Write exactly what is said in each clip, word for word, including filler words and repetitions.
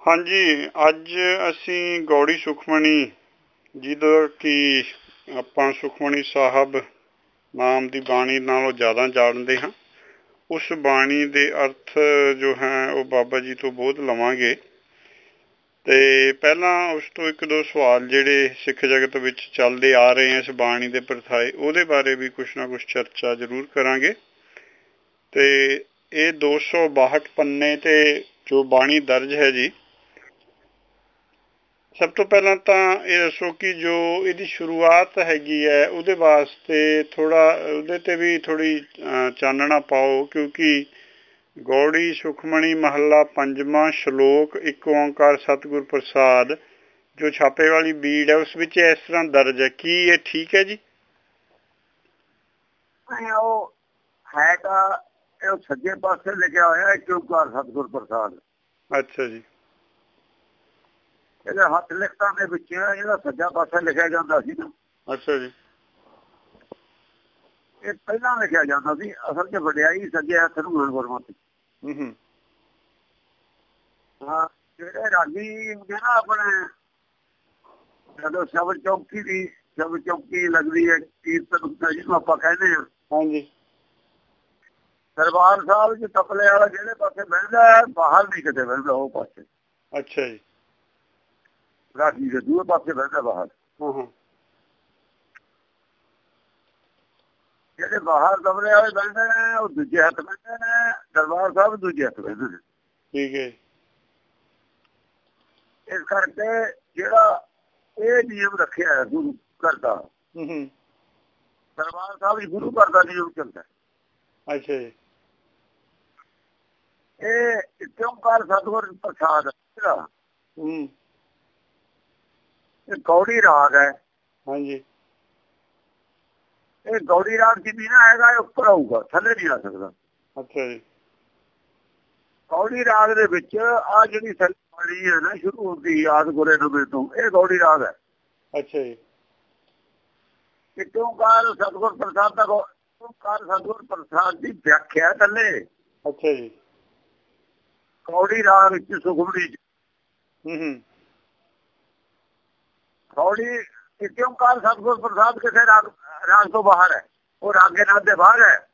ਹਾਂਜੀ, ਅੱਜ ਅਸੀਂ ਗੌੜੀ ਸੁਖਮਣੀ ਜਿਹਦਾ ਕਿ ਆਪਾਂ ਸੁਖਮਣੀ ਸਾਹਿਬ ਨਾਮ ਦੀ ਬਾਣੀ ਨਾਲੋਂ ਜ਼ਿਆਦਾ ਜਾਣਦੇ ਹਾਂ, ਉਸ ਬਾਣੀ ਦੇ ਅਰਥ ਜੋ ਹੈ ਉਹ ਬਾਬਾ ਜੀ ਤੋਂ ਬੋਧ ਲਵਾਂਗੇ। ਅਤੇ ਪਹਿਲਾਂ ਉਸ ਤੋਂ ਇੱਕ ਦੋ ਸਵਾਲ ਜਿਹੜੇ ਸਿੱਖ ਜਗਤ ਵਿੱਚ ਚੱਲਦੇ ਆ ਰਹੇ ਆ ਇਸ ਬਾਣੀ ਦੇ ਪ੍ਰਥਾਏ, ਉਹਦੇ ਬਾਰੇ ਵੀ ਕੁਛ ਨਾ ਕੁਛ ਚਰਚਾ ਜ਼ਰੂਰ ਕਰਾਂਗੇ। ਅਤੇ ਇਹ ਦੋ ਸੌ ਬਾਹਠ ਪੰਨੇ 'ਤੇ ਜੋ ਬਾਣੀ ਦਰਜ ਹੈ ਜੀ, ਸਭ ਤੋਂ ਪਹਿਲਾਂ ਤਾਂ ਇਹ ਦੱਸੋ ਕਿ ਜੋ ਇਹਦੀ ਸ਼ੁਰੂਆਤ ਹੈਗੀ ਹੈ ਉਹਦੇ ਵਾਸਤੇ ਥੋੜ੍ਹਾ ਉਹਦੇ 'ਤੇ ਵੀ ਥੋੜ੍ਹੀ ਚਾਨਣਾ ਪਾਓ, ਕਿਉਂਕਿ ਗੌੜੀ ਸੁਖਮਣੀ ਮਹੱਲਾ ਪੰਜਵਾਂ ਸ਼ਲੋਕ ਇੱਕ ਓਂਕਾਰ ਸਤਿਗੁਰ ਪ੍ਰਸਾਦ ਜੋ ਛਾਪੇ ਵਾਲੀ ਬੀੜ ਹੈ ਉਸ ਵਿੱਚ ਇਸ ਤਰ੍ਹਾਂ ਦਰਜ ਹੈ। ਕੀ ਇਹ ਠੀਕ ਹੈ ਜੀ? ਉਹ ਹੈ ਤਾਂ ਇਹ ਸੱਜੇ ਪਾਸੇ ਲਿਖਿਆ ਹੋਇਆ ਇੱਕ ਓਂਕਾਰ ਸਤਿਗੁਰ ਪ੍ਰਸਾਦ। ਅੱਛਾ ਜੀ। ਇਹਦੇ ਹੱਥ ਲਿਖਤਾਂ ਦੇ ਵਿੱਚ ਇਹਦਾ ਸੱਜਾ ਪਾਸਾ ਲਿਖਿਆ ਜਾਂਦਾ ਸੀ ਨਾ। ਅੱਛਾ ਜੀ। ਇਹ ਪਹਿਲਾਂ ਲਿਖਿਆ ਜਾਂਦਾ ਸੀ, ਅਸਲ 'ਚ ਵਡਿਆਈ ਸੱਜੇ ਹੱਥ ਨੂੰ ਗੁਰਮਤਿ। ਹੂੰ ਹਾਂ, ਜਿਹੜੇ ਰਾਗੀ ਹੁੰਦੇ ਨਾ ਆਪਣੇ, ਜਦੋਂ ਸ਼ਬਦ ਚੌਕੀ ਦੀ ਸ਼ਬਦ ਚੌਕੀ ਲੱਗਦੀ ਹੈ, ਕੀਰਤਨ ਹੁੰਦਾ ਜਿਹਨੂੰ ਆਪਾਂ ਕਹਿੰਦੇ ਹਾਂ। ਹਾਂਜੀ। ਦਰਬਾਰ ਸਾਹਿਬ 'ਚ ਤਪਲੇ ਵਾਲਾ ਜਿਹੜੇ ਪਾਸੇ ਬਹਿੰਦਾ ਹੈ, ਬਾਹਰ ਨਹੀਂ ਕਿਤੇ ਬਹਿੰਦਾ ਉਹ ਪਾਸੇ। ਅੱਛਾ ਜੀ। ਰਾਗੀ ਦੇ ਦੂਏ ਪਾਸੇ ਬਹਿੰਦਾ ਬਾਹਰ। ਹਾਂ ਹਾਂ। ਜਿਹੜੇ ਬਾਹਰ ਤਬਲੇ ਵਾਲੇ ਬਹਿੰਦੇ ਨੇ ਉਹ ਦੂਜੇ ਹੱਥ ਬਹਿੰਦੇ ਨੇ, ਦਰਬਾਰ ਸਾਹਿਬ ਦੂਜੇ ਹੱਥ ਬਹਿੰਦੇ ਨੇ। ਠੀਕ ਹੈ। ਇਸ ਕਰਕੇ ਜਿਹੜਾ ਇਹ ਨਿਯਮ ਰੱਖਿਆ ਗੁਰੂ ਘਰ ਦਾ, ਦਰਬਾਰ ਸਾਹਿਬ ਹੀ ਗੁਰੂ ਘਰ ਦਾ ਨਿਯਮ ਚੱਲਦਾ। ਅੱਛਾ ਜੀ। ਇਹ ਇੱਕ ਓਂਕਾਰ ਸਤਿਗੁਰ ਪ੍ਰਸਾਦ ਜਿਹੜਾ ਇਹ ਗੌੜੀ ਰਾਗ ਹੈ। ਹਾਂਜੀ। ਇਹ ਗੌੜੀ ਰਾਗ ਜਿੰਨੀ ਨਾ ਹੈਗਾ ਇਹ ਉੱਪਰ ਆਊਗਾ, ਥੱਲੇ ਨਹੀਂ ਆ ਸਕਦਾ। ਅੱਛਾ ਜੀ। ਗੌੜੀ ਰਾਗ ਦੇ ਵਿੱਚ ਆ ਜਿਹੜੀ ਬਾਣੀ ਹੈ ਨਾ ਸ਼ੁਰੂ ਹੁੰਦੀ ਯਾਦ ਗੁਰੇ ਨਵੇਂ ਤੋਂ, ਇਹ ਗੌੜੀ ਰਾਗ ਹੈ। ਅੱਛਾ ਜੀ। ਇੱਕ ਓਂਕਾਰ ਸਤਿਗੁਰ ਪ੍ਰਸਾਦ ਦਾ ਓਂਕਾਰ ਸਤਿਗੁਰ ਪ੍ਰਸਾਦ ਦੀ ਵਿਆਖਿਆ ਥੱਲੇ। ਅੱਛਾ ਜੀ। ਗੌੜੀ ਰਾਗ ਵਿੱਚ ਸੁਖਮਣੀ ਚ ਹੂੰ ਹੂੰ ਗੌੜੀ ਇੱਕ ਓਂਕਾਰ ਸਤਿਗੁਰ ਪ੍ਰਸਾਦ ਕਿਸੇ ਰਾਗ ਰਾਗ ਤੋਂ ਬਾਹਰ ਹੈ, ਉਹ ਰਾਗੇ ਨਾਦ ਦੇ ਬਾਹਰ ਹੈ।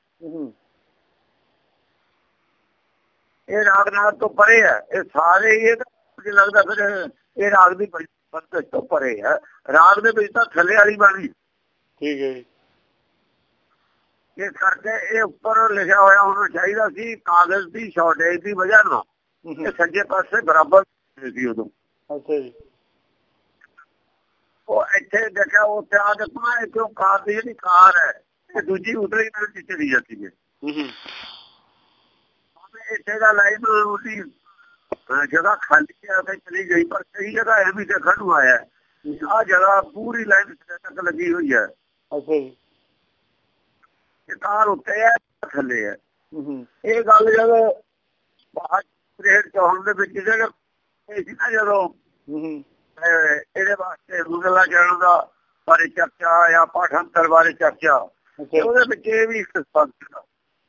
ਇਹ ਰਾਗ ਨਾਦ ਤੋਂ ਪਰੇ ਹੈ। ਇਹ ਸਾਰੇ ਇਹ ਲੱਗਦਾ ਫਿਰ ਇਹ ਰਾਗ ਦੀ ਬੰਦਸ਼ ਤੋਂ ਪਰੇ ਹੈ। ਰਾਗ ਦੇ ਵਿੱਚ ਤਾਂ ਥੱਲੇ ਵਾਲੀ ਬਾਣੀ। ਠੀਕ ਹੈ ਜੀ। ਇਸ ਕਰਕੇ ਇਹ ਉੱਪਰ ਲਿਖਿਆ ਹੋਇਆ ਹੋਣਾ ਚਾਹੀਦਾ ਸੀ। ਕਾਗਜ਼ ਦੀ ਸ਼ਾਰਟੇਜ ਦੀ ਵਜ੍ਹਾ ਨਾਲ ਇਹ ਸੱਜੇ ਪਾਸੇ ਬਰਾਬਰ ਸੀ ਉਦੋਂ। ਅੱਛਾ ਜੀ। ਉਹ ਇੱਥੇ ਦੇਖਿਆ ਉੱਥੇ ਆ ਦੇਖਣਾ, ਇੱਥੇ ਉਹ ਕਾਰ ਦੀ ਜਿਹੜੀ ਕਾਰ ਹੈ ਇਹ ਦੂਜੀ ਉਤਲੀ ਨਾਲ ਚਲੀ ਜਾਂਦੀ ਹੈ। ਇੱਥੇ ਦਾ ਲਾਈਨ ਉਹਦੀ ਜਗ੍ਹਾ ਖਾਲੀ ਹੈ ਤੇ ਚਲੀ ਗਈ, ਪਰ ਕਈ ਜਗ੍ਹਾ ਇਹ ਵੀ ਦੇਖਣ ਨੂੰ ਆਇਆ ਆਹ ਜਗ੍ਹਾ ਪੂਰੀ ਲਾਈਨ ਤੱਕ ਲੱਗੀ ਹੋਈ ਹੈ। ਅੱਛਾ ਜੀ। ਇਹ ਕਾਰ ਉੱਤੇ ਹੈ, ਥੱਲੇ ਹੈ। ਇਹ ਗੱਲ ਜਦੋਂ ਬਾਹਰ ਚੌਹਾਨ ਦੇ ਵਿੱਚ ਜਿਹੜਾ ਇਹ ਸੀ ਨਾ, ਜਦੋਂ ਇਹਦੇ ਵਾਸਤੇ ਮੁਗਲਾ ਚੜ੍ਹਨ ਦਾ ਬਾਰੇ ਚਰਚਾ ਜਾਂ ਪਾਠਾਂਤਰ ਬਾਰੇ ਚਰਚਾ, ਉਹਦੇ ਵਿੱਚ ਇਹ ਵੀ ਇੱਕ ਸਵਾਲ ਸੀਗਾ।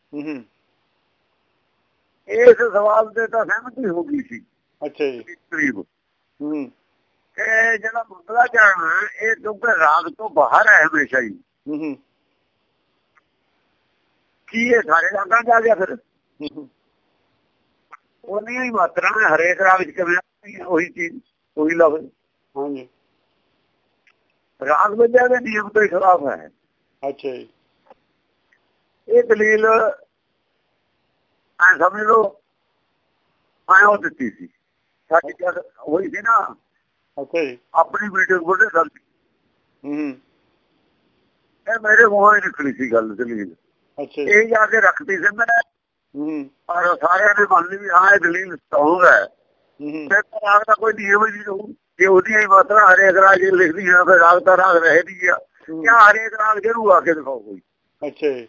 ਇਸ ਸਵਾਲ ਤੇ ਤਾਂ ਸਹਿਮਤੀ ਹੋ ਗਈ ਸੀ। ਅੱਛਾ ਜੀ। ਕਰੀਬ ਕਿ ਜਿਹੜਾ ਮੁਗਲਾ ਚੜ੍ਹਨ ਇਹ ਕਿਉਂਕਿ ਰਾਗ ਤੋਂ ਬਾਹਰ ਹੈ ਹਮੇਸ਼ਾ ਹੀ। ਕੀ ਇਹ ਸਾਰੇ ਰਾਗਾਂ ਚ ਆ ਗਿਆ? ਫਿਰ ਉਹਨੀਆਂ ਹੀ ਮਾਤਰਾ ਨੇ ਹਰੇਕ ਰਾਗ ਚ ਕਿਵੇਂ ਉਹੀ ਚੀਜ਼ ਉਹੀ ਲਫ਼ਜ਼। ਹਾਂਜੀ। ਰਾਗ ਵਿਦਿਆ ਦੇ ਨਿਯਮ ਤੋਂ ਖਿਲਾਫ ਹੈ। ਅੱਛਾ ਜੀ। ਇਹ ਦਲੀਲ ਐ ਸਮਝ ਲਓ ਮੈਂ ਉਹ ਦਿੱਤੀ ਸੀ ਸਾਡੀ ਜਦ ਹੋਈ ਸੀ ਨਾ। ਅੱਛਾ ਜੀ। ਆਪਣੀ ਮੀਟਿੰਗ ਬੋਲੇ ਗੱਲ ਹੂੰ ਇਹ ਮੇਰੇ ਮੂੰਹੋਂ ਹੀ ਨਿਕਲੀ ਸੀ ਗੱਲ ਦਲੀਲ। ਅੱਛਾ। ਇਹ ਜਾ ਕੇ ਰੱਖਤੀ ਸੀ ਮੈਂ, ਹੂੰ ਔਰ ਸਾਰਿਆਂ ਨੇ ਮੰਨ ਲਈ ਵੀ ਹਾਂ ਇਹ ਦਲੀਲ ਸਟਰੋਂਗ ਹੈ। ਫਿਰ ਰਾਗ ਦਾ ਕੋਈ ਨਿਯਮ ਹੀ ਨਹੀਂ ਰਹੂ ਜੇ ਉਹਦੀਆਂ ਹੀ ਮਾਤਰਾ ਹਰੇਕ ਰਾਗ ਲਿਖਦੀ ਹੈ, ਫਿਰ ਰਾਗ ਤਾਂ ਰਾਗ ਰਹੇਗੀ ਆ ਜਾਂ ਹਰੇਕ ਰਾਗ ਜ਼ਰੂਰ ਆ ਕੇ ਦਿਖਾਓ ਕੋਈ। ਅੱਛਾ ਜੀ।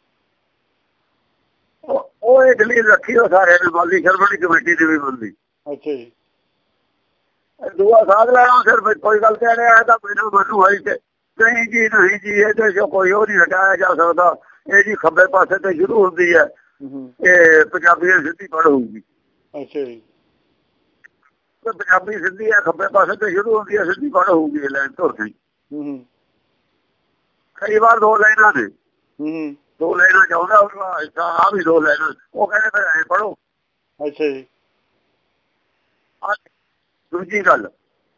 ਉਹ ਇਹ ਦਲੀਲ ਰੱਖੀ ਉਹ ਸਾਰਿਆਂ ਨੇ ਮੰਨ ਲਈ, ਸ਼ਰਮਣੀ ਕਮੇਟੀ ਨੇ ਵੀ ਮੰਨ ਲਈ। ਅੱਛਾ ਜੀ। ਦੂਆ ਸਾਧ ਲੈਣਾ ਸਿਰਫ ਕੋਈ ਗੱਲ ਕਹਿ ਰਿਹਾ ਤਾਂ ਮੈਨੂੰ ਮੈਨੂੰ ਹੋਈ ਤੇ ਨਹੀਂ ਜੀ ਨਹੀਂ ਜੀ ਇਹਦੇ ਚੋਂ ਕੋਈ ਉਹ ਨਹੀਂ ਹਟਾਇਆ ਜਾ ਸਕਦਾ। ਇਹ ਜੀ ਖੱਬੇ ਪਾਸੇ ਤੇ ਸ਼ੁਰੂ ਹੁੰਦੀ ਹੈ, ਇਹ ਪੰਜਾਬੀ ਦੀ ਸਿੱਧੀ ਪੜ੍ਹ ਹੋਊਗੀ। ਅੱਛਾ ਜੀ। ਪੰਜਾਬੀ ਸਿੱਧੀ ਆ, ਖੱਬੇ ਪਾਸੇ ਤੇ ਸ਼ੁਰੂ ਹੁੰਦੀ ਹੈ, ਸਿੱਧੀ ਪੜ੍ਹ ਹੋਊਗੀ ਲਾਈਨ ਤੁਰ ਗਈ। ਕਈ ਵਾਰ ਦੋ ਲਾਈਨਾਂ ਨੇ, ਦੋ ਲਾਈਨਾਂ ਚਾਹੁੰਦਾ ਆ ਵੀ ਦੋ ਲਾਈਨਾਂ, ਉਹ ਕਹਿੰਦੇ ਫਿਰ ਐਂ ਪੜ੍ਹੋ। ਅੱਛਾ ਜੀ। ਦੂਜੀ ਗੱਲ,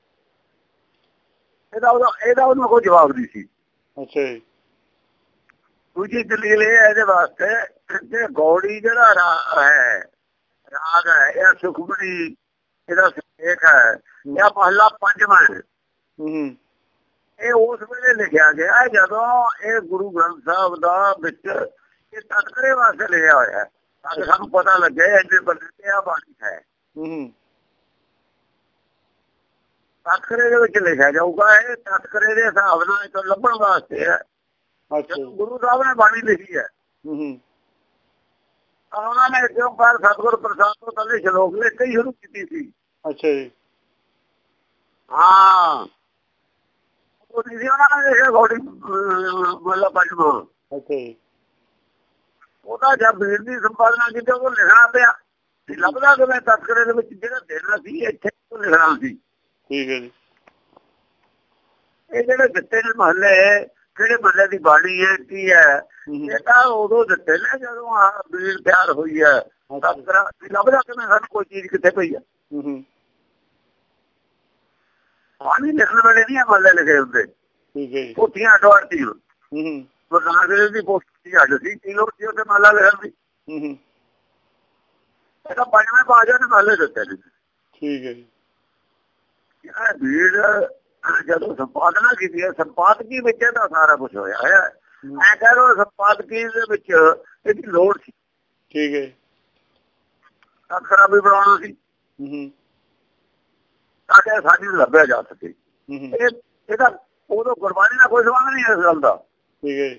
ਇਹਦਾ ਉਹਦਾ ਇਹਦਾ ਉਹਨੂੰ ਕੋਈ ਜਵਾਬ ਨਹੀਂ ਸੀ। ਅੱਛਾ ਜੀ। ਦੂਜੀ ਦਲੀਲ ਇਹ ਹੈ ਇਹਦੇ ਵਾਸਤੇ ਕਿ ਗੌੜੀ ਜਿਹੜਾ ਰਾਗ ਹੈ ਰਾਗ ਹੈ ਇਹ ਸੁਖਮਨੀ, ਇਹਦਾ ਸਿਰਲੇਖ ਹੈ, ਇਹ ਮਹਲਾ ਪੰਜਵਾਂ ਹੈ। ਇਹ ਉਸ ਵੇਲੇ ਲਿਖਿਆ ਗਿਆ ਜਦੋਂ ਇਹ ਗੁਰੂ ਗ੍ਰੰਥ ਸਾਹਿਬ ਦਾ ਵਿੱਚ ਇਹ ਤਸਕਰੇ ਵਾਸਤੇ ਲਿਖਿਆ ਹੋਇਆ, ਤਾਂ ਕਿ ਸਾਨੂੰ ਪਤਾ ਲੱਗੇ ਇੰਨੇ ਬੰਦੇ ਤੇ ਆ ਬਾਣੀ ਹੈ। ਤਸਕਰੇ ਦੇ ਵਿੱਚ ਲਿਖਿਆ ਜਾਊਗਾ, ਇਹ ਤਸਕਰੇ ਦੇ ਹਿਸਾਬ ਨਾਲ ਇਹ ਲੱਭਣ ਵਾਸਤੇ ਹੈ। ਗੁਰੂ ਸਾਹਿਬ ਨੇ ਬਾਣੀ ਲਿਖੀ ਹੈ, ਉਹਨਾਂ ਨੇ ਕਿਉਂ ਪਰ ਸਤਿਗੁਰ ਪ੍ਰਸਾਦ ਤੋਂ ਥੱਲੇ ਸ਼ਲੋਕ ਲਿਖ ਕੇ ਹੀ ਸ਼ੁਰੂ ਕੀਤੀ ਸੀ। ਅੱਛਾ ਜੀ। ਹਾਂ, ਉਹ ਸੀ ਉਹਨਾਂ ਨੇ ਲਿਖਿਆ ਗੌੜੀ ਮਹਲਾ ਪੰਜਵਾਂ। ਅੱਛਾ ਜੀ। ਉਹਦਾ ਜਦ ਵੀਰ ਦੀ ਸੰਪਾਦਨਾ ਕੀਤੀ ਉਹ ਲਿਖਣਾ ਪਿਆ, ਲੱਭਦਾ ਕਿਵੇਂ ਤਸਕਰੇ ਦੇ ਵਿੱਚ ਜਿਹੜਾ ਦੇਣਾ ਸੀ ਇੱਥੇ ਲਿਖਣਾ ਸੀ। ਠੀਕ ਹੈ ਜੀ। ਇਹ ਜਿਹੜੇ ਦਿੱਤੇ ਨੇ ਮਹੱਲੇ, ਕਿਹੜੇ ਮਹੱਲੇ ਦੀ ਬਾਣੀ ਹੈ ਕੀ ਹੈ, ਇਹ ਤਾਂ ਉਦੋਂ ਦਿੱਤੇ ਨੇ ਜਦੋਂ ਆਹ ਬੀੜ ਤਿਆਰ ਹੋਈ ਹੈ। ਤਸਕਰਾ ਲੱਭਦਾ ਕਿਵੇਂ ਸਾਨੂੰ ਕੋਈ ਚੀਜ਼ ਕਿੱਥੇ ਪਈ ਹੈ। ਬਾਣੀ ਲਿਖਣ ਵੇਲੇ ਨਹੀਂ ਮਹੱਲੇ ਲਿਖੇ ਹੁੰਦੇ, ਪੋਥੀਆਂ ਅੱਡੋ ਅੱਡ ਸੀ। ਗੁਰੂ ਨਾਨਕ ਦੇਵ ਦੀ ਪੋਥੀ ਅੱਡ ਸੀ, ਕੀ ਲੋੜ ਸੀ ਉੱਥੇ ਮਹੱਲਾ ਲਿਖਣ ਦੀ। ਇਹ ਤਾਂ ਪੰਜਵੇਂ ਪਾਤਸ਼ਾਹ ਨੇ ਮਹੱਲੇ ਦਿੱਤੇ ਨੇ। ਠੀਕ ਹੈ ਜੀ। ਭੀੜ ਜਦੋਂ ਸੰਪਾਦਨਾ ਕੀਤੀ ਹੈ, ਸੰਪਾਦਕੀ ਵਿੱਚ ਇਹਦਾ ਸਾਰਾ ਕੁਛ ਹੋਇਆ ਹੈ। ਮੈਂ ਕਹਿ ਰਿਹਾ ਸੰਪਾਦਕੀ ਦੇ ਵਿੱਚ ਇਹਦੀ ਲੋੜ ਸੀ। ਠੀਕ ਹੈ। ਤਸਕਰਾ ਵੀ ਬਣਾਉਣਾ ਸੀ ਤਾਂ ਕਿ ਸਾਡੀ ਲੱਭਿਆ ਜਾ ਸਕੇ। ਇਹ ਇਹਦਾ ਉਦੋਂ ਗੁਰਬਾਣੀ ਦਾ ਕੋਈ ਸੰਬੰਧ ਨਹੀਂ ਇਸ ਗੱਲ ਦਾ। ਠੀਕ ਹੈ।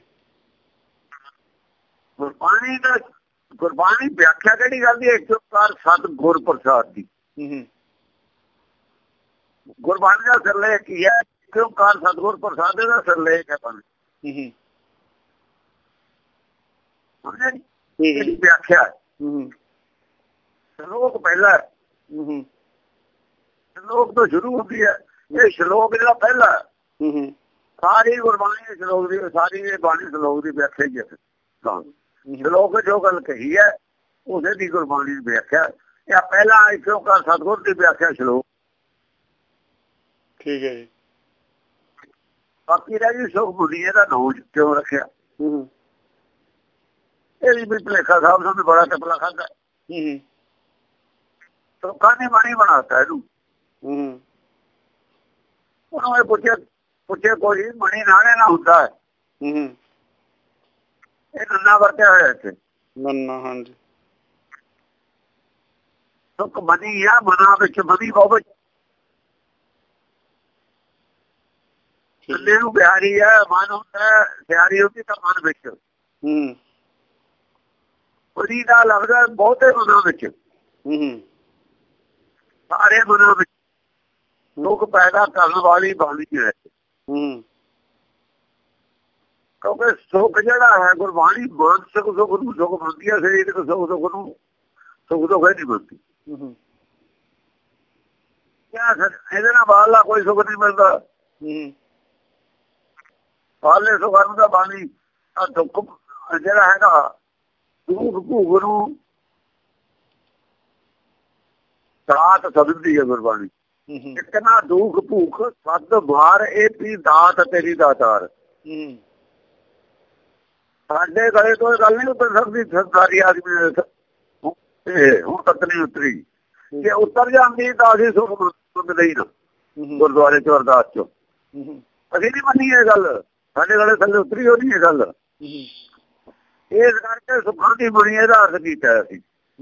ਗੁਰਬਾਣੀ ਦਾ ਗੁਰਬਾਣੀ ਵਿਆਖਿਆ ਕਿਹੜੀ ਗੱਲ ਦੀ, ਇੱਕ ਓਂਕਾਰ ਸਤਿਗੁਰ ਪ੍ਰਸਾਦ ਦੀ। ਗੁਰਬਾਣੀ ਦਾ ਸਿਰਲੇਖ ਕੀ ਹੈ, ਇੱਕ ਓਂਕਾਰ ਸਤਿਗੁਰ ਪ੍ਰਸਾਦ ਦਾ ਸਿਰਲੇਖ ਹੈ ਬਾਣੀ। ਇਹਦੀ ਵਿਆਖਿਆ ਸ਼ਲੋਕ ਪਹਿਲਾ, ਸ਼ਲੋਕ ਤੋਂ ਸ਼ੁਰੂ ਹੁੰਦੀ ਹੈ। ਇਹ ਸ਼ਲੋਕ ਜਿਹੜਾ ਪਹਿਲਾ ਸਾਰੀ ਗੁਰਬਾਣੀ ਦੇ ਸ਼ਲੋਕ ਦੀ, ਸਾਰੀ ਬਾਣੀ ਸ਼ਲੋਕ ਦੀ ਵਿਆਖਿਆ ਹੀ ਹੈ। ਸ਼ਲੋਕ ਜੋ ਗੱਲ ਕਹੀ ਹੈ ਉਸੇ ਦੀ ਗੁਰਬਾਣੀ ਦੀ ਵਿਆਖਿਆ। ਇਹ ਪਹਿਲਾਂ ਇੱਕ ਓਂਕਾਰ ਸਤਿਗੁਰ ਦੀ ਵਿਆਖਿਆ ਸ਼ਲੋਕ। ਠੀਕ ਹੈ ਜੀ। ਬਾਕੀ ਰਹਿ ਗਈ ਸੁਖਮਨੀ, ਇਹਦਾ ਨਾਮ ਕਿਉਂ ਰੱਖਿਆ, ਇਹਦੀ ਵੀ ਭਲੇਖਾ ਸਾਹਿਬ ਸਾਨੂੰ ਬੜਾ ਟਪਲਾ ਖਾਧਾ। ਲੋਕਾਂ ਨੇ ਬਾਣੀ ਬਣਾਤਾ ਇਹਨੂੰ। ਉਹਨੂੰ ਇਹ ਪੁੱਛਿਆ ਪੁੱਛੇ ਕੋਈ ਮਣੀ ਨਾਣੇ ਨਾ ਹੁੰਦਾ ਹੈ, ਇਹ ਨੰਨਾ ਵਰਤਿਆ ਹੋਇਆ ਇੱਥੇ। ਨੰਨਾ, ਹਾਂਜੀ। ਸੁਖ ਮਨੀ ਆ, ਮਨਾਂ ਵਿੱਚ ਮਨੀ ਬਹੁਤ ਬੰਦੇ ਨੂੰ ਪਿਆਰੀ ਹੈ, ਮਨ ਹੁੰਦਾ ਪਿਆਰੀ ਹੁੰਦੀ ਤਾਂ ਮਨ ਵਿੱਚ। ਮਨੀ ਦਾ ਲਫ਼ਜ਼ ਬਹੁਤੇ ਮਨਾਂ ਵਿੱਚ, ਸਾਰੇ ਮਨਾਂ ਵਿੱਚ ਸੁਖ ਪੈਦਾ ਕਰਨ ਵਾਲੀ ਬਾਣੀ ਹੈ। ਕਿਉਂਕਿ ਸੁਖ ਜਿਹੜਾ ਹੈ ਗੁਰਬਾਣੀ ਮਾਨਸਿਕ ਸੁਖ ਨੂੰ ਸੁਖ ਮੰਨਦੀ ਹੈ, ਸਰੀਰਕ ਸੁਖ ਸੁਖ ਨੂੰ ਸੁਖ ਤੋਂ ਨਹੀਂ ਮੰਨਦੀ। ਇਹਦੇ ਨਾਲ ਬਾਹਰਲਾ ਕੋਈ ਸੁਖ ਨਹੀਂ ਮਿਲਦਾ। ਬਾਹਰਲੇ ਸੁਖਾਂ ਦਾ ਬਾਣੀ ਦੁੱਖ ਜਿਹੜਾ ਹੈਗਾ ਦੁੱਖ ਭੂਖ ਨੂੰ ਦਾਤ ਸਮਝਦੀ ਹੈ ਗੁਰਬਾਣੀ। ਇਤਨਾ ਦੁੱਖ ਭੂਖ ਸੱਦ ਮਾਰ ਇਹ ਵੀ ਦਾਤ ਤੇਰੀ ਦਾਤਾਰ। ਸਾਡੇ ਗਲੇ ਤੋਂ ਗੱਲ ਨਹੀਂ ਉਤਰ ਸਕਦੀ ਸਰਕਾਰੀ ਆਦਮੀ। ਹੁਣ ਤੱਕ ਨਹੀਂ ਉਤਰੀ, ਜੇ ਉਤਰ ਜਾਂਦੀ ਤਾਂ ਅਸੀਂ ਸੁਖ ਮੰਗਦੇ ਹੀ ਨਾ ਗੁਰਦੁਆਰੇ ਚ ਅਰਦਾਸ ਚ। ਅਸੀਂ ਨੀ ਮੰਨੀ ਇਹ ਗੱਲ, ਸਾਡੇ ਗਲੇ ਥੱਲੇ ਉਤਰੀ ਹੋ ਨਹੀਂ ਇਹ ਗੱਲ। ਇਸ ਕਰਕੇ ਸੁੱਖਾਂ ਦੀ ਬਣੀ ਇਹਦਾ ਅਰਥ ਕੀਤਾ ਅਸੀਂ।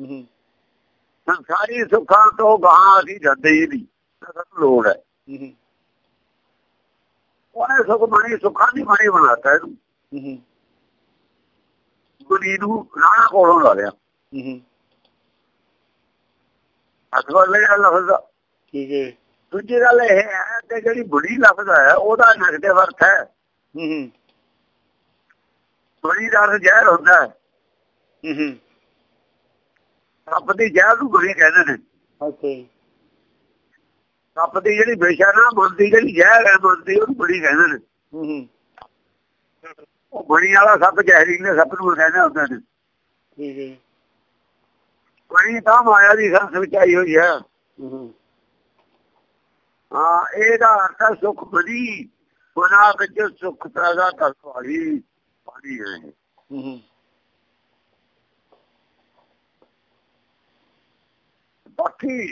ਸੰਸਾਰੀ ਸੁੱਖਾਂ ਤੋਂ ਗਾਹਾਂ ਅਸੀਂ ਜਾਂਦੇ ਹੀ ਨਹੀਂ, ਸਾਨੂੰ ਲੋੜ ਹੈ। ਉਹਨੇ ਸੁਖ ਬਣੀ, ਸੁੱਖਾਂ ਦੀ ਬਣੀ ਬਣਾਤਾ ਇਹਨੂੰ। ਗੁਰੀ ਨੂੰ ਰਾਣਾ ਕੋਲੋਂ ਲਾ ਲਿਆ ਹੱਥ ਵੱਲ ਲਿਆ ਲਫ਼ਜ਼ ਦਾ। ਠੀਕ ਹੈ। ਦੂਜੀ ਗੱਲ ਇਹ ਹੈ ਕਿ ਜਿਹੜੀ ਬੁੜੀ ਲਫ਼ਜ਼ ਹੈ ਉਹਦਾ ਨੈਗੇਟਿਵ ਅਰਥ ਹੈ। ਬੁੜੀ ਦਾ ਅਰਥ ਜ਼ਹਿਰ ਹੁੰਦਾ ਹੈ। ਰੱਬ ਦੀ ਜ਼ਹਿਰ ਨੂੰ ਬੁਰੀ ਕਹਿੰਦੇ ਨੇ। ਸੱਪ ਦੀ ਜਿਹੜੀ ਵਿਸ਼ ਹੈ ਨਾ, ਮਨ ਦੀ ਜਿਹੜੀ ਜ਼ਹਿਰ ਹੈ ਮਨ ਦੀ, ਉਹਨੂੰ ਬੜੀ ਕਹਿੰਦੇ ਨੇ। ਉਹ ਬਣੀ ਵਾਲਾ ਸੱਪ ਜ਼ਹਿਰੀਲੇ ਸੱਪ ਨੂੰ ਕਹਿੰਦੇ ਹੁੰਦੇ ਨੇ। ਠੀਕ ਹੈ ਜੀ। ਬਣੀ ਤਾਂ ਮਾਇਆ ਦੀ ਸੰਸ ਵਿੱਚ ਆਈ ਹੋਈ ਹੈ। ਹਾਂ, ਇਹਦਾ ਅਰਥ ਹੈ ਸੁਖ ਬਣੀ, ਮਨਾਂ ਵਿੱਚ ਸੁਖ ਪੈਦਾ ਕਰਨ ਵਾਲੀ ਬਾਣੀ ਹੈ। ਬਾਕੀ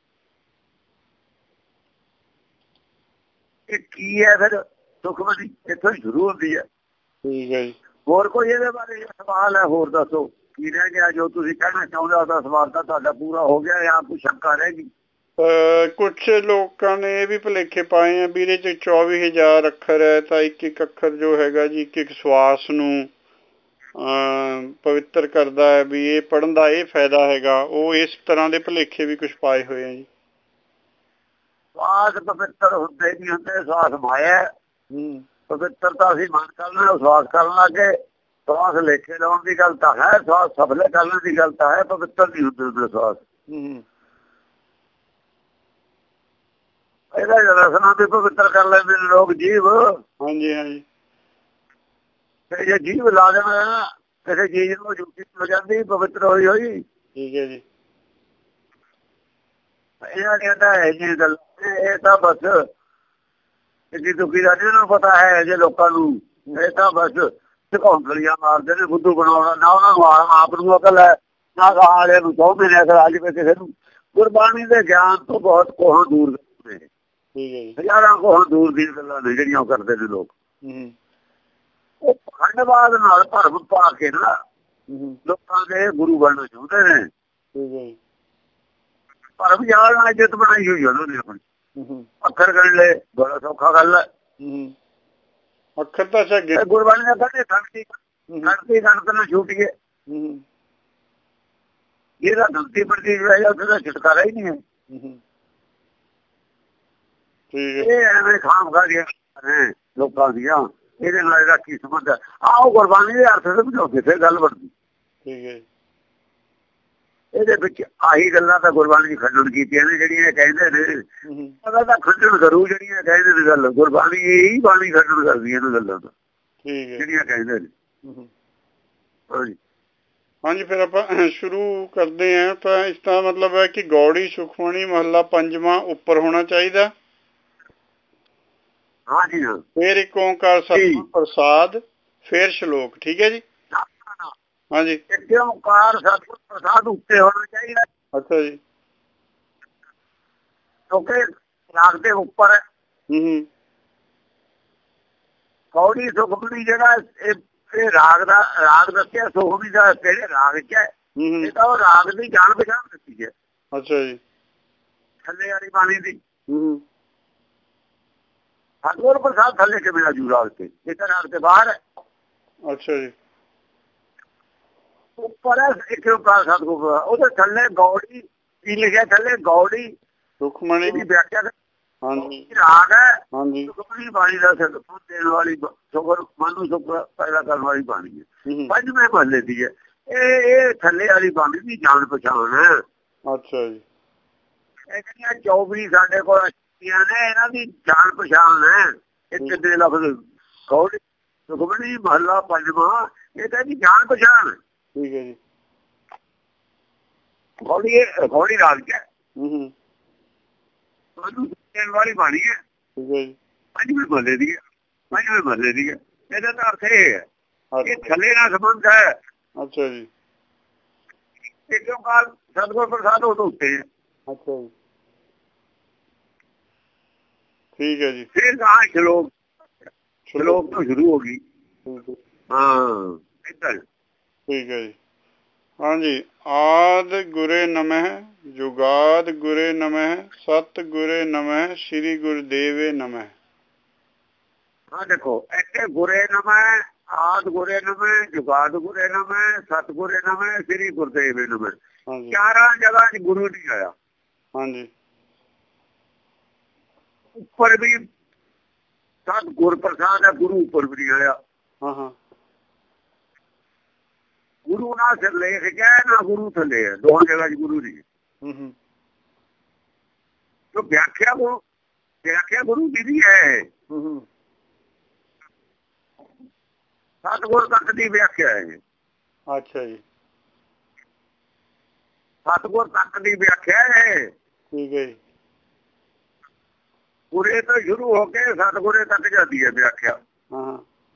ਇਹ ਕੀ ਹੈ ਫਿਰ? ਸੁਖ ਬਣੀ ਇੱਥੋਂ ਸ਼ੁਰੂ ਹੁੰਦੀ ਹੈ। ਠੀਕ ਹੈ ਜੀ। ਹੋਰ ਕੋਈ ਇਹਦੇ ਬਾਰੇ ਸਵਾਲ ਹੈ? ਹੋਰ ਦੱਸੋ ਕੀ ਰਹਿ ਗਿਆ? ਜੋ ਤੁਸੀਂ ਕਹਿਣਾ ਚਾਹੁੰਦੇ ਹੋ ਉਹਦਾ ਸਵਾਲ ਤਾਂ ਤੁਹਾਡਾ ਪੂਰਾ ਹੋ ਗਿਆ ਜਾਂ ਕੋਈ ਸ਼ੰਕਾ ਰਹਿ ਗਈ? ਕੁਛ ਲੋਕਾਂ ਨੇ ਇਹ ਵੀ ਭੁਲੇਖੇ ਪਾਏ ਆ ਵੀ ਇਹਦੇ ਚ ਚੌਵੀ ਹਜ਼ਾਰ ਅੱਖਰ ਹੈ, ਤਾਂ ਇੱਕ ਇੱਕ ਅੱਖਰ ਜੋ ਹੈਗਾ ਜੀ ਇੱਕ ਇੱਕ ਸਵਾਸ ਨੂੰ ਪਵਿੱਤਰ ਕਰਦਾ ਹੈ, ਵੀ ਇਹ ਪੜ੍ਹਨ ਦਾ ਇਹ ਫਾਇਦਾ ਹੈਗਾ। ਉਹ ਇਸ ਤਰ੍ਹਾਂ ਦੇ ਭੁਲੇਖੇ ਵੀ ਕੁਛ ਪਾਏ ਹੋਏ ਆ ਜੀ। ਸਵਾਸ ਪਵਿੱਤਰ ਹੁੰਦੇ ਨਹੀਂ ਹੁੰਦੇ, ਸਵਾਸ ਮਾਇਆ। ਪਵਿੱਤਰਤਾ ਅਸੀਂ ਮਨ ਕਰਨਾ, ਸਵਾਸ ਕਰਨ ਲੱਗੇ। ਸਵਾਸ ਲੇਖੇ ਲਾਉਣ ਦੀ ਗੱਲ ਤਾਂ ਹੈ, ਸਵਾਸ ਸਫਲੇ ਕਰਨ ਦੀ ਗੱਲ ਤਾਂ ਹੈ, ਪਵਿੱਤਰ ਨਹੀਂ ਹੁੰਦੇ ਹੁੰਦੇ ਸਵਾਸ। ਇਹਦਾ ਰਸਨਾ ਵੀ ਪਵਿੱਤਰ ਕਰ ਲੈਂਦੇ ਨੇ ਲੋਕ, ਜੀਵ। ਹਾਂਜੀ ਹਾਂਜੀ। ਤੇ ਜੇ ਜੀਵ ਲਾ ਦੇਣਾ ਨਾ ਕਿਸੇ ਚੀਜ਼ ਨੂੰ, ਜੁੱਤੀ ਹੋ ਜਾਂਦੀ ਪਵਿੱਤਰ ਹੋਈ ਹੋਈ। ਠੀਕ ਹੈ ਜੀ। ਇਹਨਾਂ ਦੀਆਂ ਤਾਂ ਹੈ ਜੀ ਗੱਲ, ਇਹ ਤਾਂ ਬਸ ਇੱਡੀ ਦੁਖੀ ਦਾ ਇਹਨਾਂ ਨੂੰ ਪਤਾ ਹੈ ਜੇ ਲੋਕਾਂ ਨੂੰ। ਇਹ ਤਾਂ ਬਸ ਘੌਂਕਲੀਆਂ ਮਾਰਦੇ ਨੇ, ਬੁੱਧੂ ਬਣਾਉਣਾ ਨਾ ਉਹਨਾਂ ਨੂੰ ਆਪ ਨੂੰ ਅਕਲ ਹੈ, ਨਾ ਵਾਲੇ ਨੂੰ ਚਾਹੁੰਦੇ ਨੇ ਅਕਲ ਆ ਜਾਵੇ ਕਿਸੇ ਨੂੰ। ਗੁਰਬਾਣੀ ਦੇ ਗਿਆਨ ਤੋਂ ਬਹੁਤ ਕੋਹਾਂ ਦੂਰ ਨੇ, ਹਜ਼ਾਰਾਂ ਕੋਹਾਂ ਦੂਰ ਦੀਆਂ ਗੱਲਾਂ ਨੇ ਜਿਹੜੀਆਂ ਉਹ ਕਰਦੇ ਨੇ ਲੋਕ। ਉਹ ਖੰਡਵਾਦ ਨਾਲ ਭਰਮ ਪਾ ਕੇ ਨਾ ਲੋਕਾਂ ਦੇ ਗੁਰੂ ਬਣਨਾ ਚਾਹੁੰਦੇ ਨੇ। ਭਰਮ ਜਾਲ ਨਾਲ ਇੱਜ਼ਤ ਬਣਾਈ ਹੋਈ ਉਹਨਾਂ ਨੇ ਆਪਣੀ। ਅੱਖਰ ਗਣ ਲੈ, ਬੜਾ ਸੌਖਾ ਗੱਲ ਹੈ। ਅੱਖਰ ਤਾਂ ਗੁਰਬਾਣੀ ਦਾ ਕਹਿੰਦੇ ਗਣਤੀ ਗਣਤੀ ਗਣਤ ਨਾ ਛੂਟੀਏ। ਜਿਹਦਾ ਗਲਤੀ ਵਰਤੀ ਜਾਏ ਉੱਥੇ ਦਾ ਛੁਟਕਾਰਾ ਹੀ ਨਹੀਂ ਹੈ। ਇਹ ਐਵੇਂ ਖਾਮਖਾਰੀਆਂ ਨੇ ਲੋਕਾਂ ਦੀਆਂ, ਇਹਦੇ ਨਾਲ ਇਹਦਾ ਕੀ ਸੰਬੰਧ ਹੈ? ਆਹ ਗੁਰਬਾਣੀ ਦੇ ਅਰਥ ਸਮਝਾਉਂਦੇ ਫਿਰ ਗੱਲ ਬਣਦੀ। ਠੀਕ ਹੈ। ਇਹਦੇ ਵਿੱਚ ਆਹੀ ਗੱਲਾਂ ਤਾਂ ਗੁਰਬਾਣੀ ਖੰਡਨ ਕੀਤੀਆਂ ਨੇ ਜਿਹੜੀਆਂ ਕਹਿੰਦੇ ਨੇ। ਪਤਾ ਤਾਂ ਖੰਡਨ ਕਰੂ ਜਿਹੜੀਆਂ ਕਹਿੰਦੇ ਨੇ ਗੱਲ। ਗੁਰਬਾਣੀ ਹੀ ਬਾਣੀ ਖੰਡਨ ਕਰਦੀ ਇਹਨਾਂ ਗੱਲਾਂ ਦਾ ਜਿਹੜੀਆਂ ਕਹਿੰਦੇ ਨੇ। ਹਾਂਜੀ ਹਾਂਜੀ, ਫਿਰ ਆਪਾਂ ਸ਼ੁਰੂ ਕਰਦੇ ਹਾਂ। ਤਾਂ ਇਸ ਦਾ ਮਤਲਬ ਹੈ ਕਿ ਗੌੜੀ ਸੁਖਮਣੀ ਮਹੱਲਾ ਪੰਜਵਾਂ ਉੱਪਰ ਹੋਣਾ ਚਾਹੀਦਾ। ਹਾਂਜੀ ਹਾਂ। ਫਿਰ ਇੱਕ ਓਂਕਾਰ ਸਤਿਗੁਰ ਪ੍ਰਸਾਦ, ਫਿਰ ਸ਼ਲੋਕ। ਠੀਕ ਹੈ ਜੀ। ਹਾਂਜੀ, ਇੱਕ ਓਂਕਾਰ ਸਤਿਗੁਰ ਪ੍ਰਸਾਦ ਉੱਤੇ ਹੋਣਾ ਚਾਹੀਦਾ। ਅੱਛਾ ਜੀ। ਕਿਉਂਕਿ ਰਾਗ ਦੇ ਉੱਪਰ ਹੂੰ ਗੌੜੀ ਸੁਖਮਣੀ ਜਿਹੜਾ ਇਹ ਰਾਗ ਦਾ ਰਾਗ ਦੱਸਿਆ, ਸੁਖਮਣੀ ਦਾ ਕਿਹੜੇ ਰਾਗ ਚ ਹੈ? ਇਹ ਤਾਂ ਉਹ ਰਾਗ ਦੀ ਜਾਣ ਪਛਾਣ ਦਿੱਤੀ ਹੈ। ਅੱਛਾ ਜੀ। ਥੱਲੇ ਵਾਲੀ ਬਾਣੀ ਦੀ। ਸਤਿਗੁਰ ਪ੍ਰਸਾਦ ਥੱਲੇ ਕਿਵੇਂ ਆਜੂ ਰਾਗ ਤੇ? ਇਹ ਤਾਂ ਰਾਗ ਤੇ ਬਾਹਰ ਹੈ। ਅੱਛਾ ਜੀ। ਉੱਪਰ ਹੈ ਇੱਕ ਓਂਕਾਰ ਸਤਿਗੁਰ, ਉਹਦੇ ਥੱਲੇ ਗੌੜੀ ਕੀ ਲਿਖਿਆ? ਥੱਲੇ ਗੌੜੀ ਸੁਖਮਣੀ ਦੀ ਵਿਆਖਿਆ ਰਾਗ ਹੈ। ਸੁਖਮਣੀ ਬਾਣੀ ਦਾ ਸੁਖ ਦੇਣ ਵਾਲੀ, ਸੁਖ ਮਨ ਨੂੰ ਸੁਖ ਪੈਦਾ ਕਰਨ ਵਾਲੀ ਬਾਣੀ ਹੈ। ਪੰਜਵੇਂ ਮਹੱਲੇ ਦੀ ਹੈ ਇਹ। ਇਹ ਥੱਲੇ ਵਾਲੀ ਬਾਣੀ ਦੀ ਜਾਣ ਪਛਾਣ ਹੈ। ਅੱਛਾ ਜੀ। ਇਹ ਜਿਹੜੀਆਂ ਚੌਵੀ ਸਾਡੇ ਕੋਲ ਨੇ ਇਹਨਾਂ ਦੀ ਜਾਣ ਪਛਾਣ ਹੈ। ਇੱਕ ਦੇ ਲਫ਼ਜ਼ ਗੌੜੀ ਸੁਖਮਣੀ ਮਹੱਲਾ ਪੰਜਵਾਂ, ਇਹ ਤਾਂ ਇਹਦੀ ਜਾਣ ਪਛਾਣ ਹੈ। ਠੀਕ ਹੈ ਜੀ। ਗੌੜੀ ਗੌੜੀ ਰਾਗ ਚ ਹੈ, ਦੇਣ ਵਾਲੀ ਬਾਣੀ ਹੈ। ਪੰਜਵੇਂ ਮਹੱਲੇ ਦੀ ਹੈ। ਪੰਜਵੇਂ ਮਹੱਲੇ ਦੀ ਹੈ। ਇਹਦਾ ਤਾਂ ਅਰਥ ਇਹ ਹੈ ਇਹ ਥੱਲੇ ਨਾਲ ਸੰਬੰਧ ਹੈ। ਅੱਛਾ ਜੀ। ਇੱਕ ਓਂਕਾਰ ਸਤਿਗੁਰ ਪ੍ਰਸਾਦ ਉਹ ਤੋਂ ਉੱਤੇ ਹੈ। ਅੱਛਾ ਜੀ। ਠੀਕ ਹੈ ਜੀ। ਫਿਰ ਕਹਾ ਸ਼ਲੋਕ, ਸ਼ਲੋਕ ਤੋਂ ਸ਼ੁਰੂ ਹੋ ਗਈ। ਹਾਂ ਏਦਾਂ। ਠੀਕ ਹੈ ਜੀ। ਹਾਂਜੀ। ਆਦ ਗੁਰੇ ਨਮਹਿ, ਜੁਗਾਦ ਗੁਰੇ ਨਮਹਿ, ਸਤ ਗੁਰੇ ਨਮਹਿ, ਸ੍ਰੀ ਗੁਰਦੇਵੇ ਨਮਹਿ। ਹਾਂ ਦੇਖੋ ਇੱਥੇ ਗੁਰੇ ਨਮਹਿ, ਆਦ ਗੁਰੇ ਨਮਹਿ, ਜੁਗਾਦ ਗੁਰੇ ਨਮਹਿ, ਸਤ ਗੁਰੇ ਨਮਹਿ, ਸ੍ਰੀ ਗੁਰਦੇਵੇ ਨਮਹਿ। ਚਾਰਾਂ ਜਗ੍ਹਾ ਚ ਗੁਰੂ ਨਹੀਂ ਆਇਆ। ਹਾਂਜੀ। ਉੱਪਰ ਵੀ ਸਤ ਗੁਰ ਪ੍ਰਸਾਦ ਹੈ, ਗੁਰੂ ਉੱਪਰ ਵੀ ਨਹੀਂ ਆਇਆ। ਹਾਂ ਹਾਂ। ਗੁਰੂ ਨਾਲ ਸਿਰ ਲੇਖ ਗਿਆ ਨਾ, ਗੁਰੂ ਥੱਲੇ ਹੈ। ਦੋਹਾਂ ਜਗ੍ਹਾ ਚ ਗੁਰੂ ਨਹੀਂ। ਜੋ ਵਿਆਖਿਆ ਗੁਰੂ ਵਿਆਖਿਆ ਗੁਰੂ ਜੀ ਦੀ ਹੈ। ਸਤਿਗੁਰ ਤੱਕ ਦੀ ਵਿਆਖਿਆ ਹੈ। ਅੱਛਾ ਜੀ, ਸਤਿਗੁਰ ਤੱਕ ਦੀ ਵਿਆਖਿਆ ਹੈ। ਠੀਕ ਹੈ ਜੀ। ਗੁਰੇ ਤੋਂ ਸ਼ੁਰੂ ਹੋ ਕੇ ਸਤਿਗੁਰੇ ਤੱਕ ਜਾਂਦੀ ਹੈ ਵਿਆਖਿਆ। ਹਾਂ,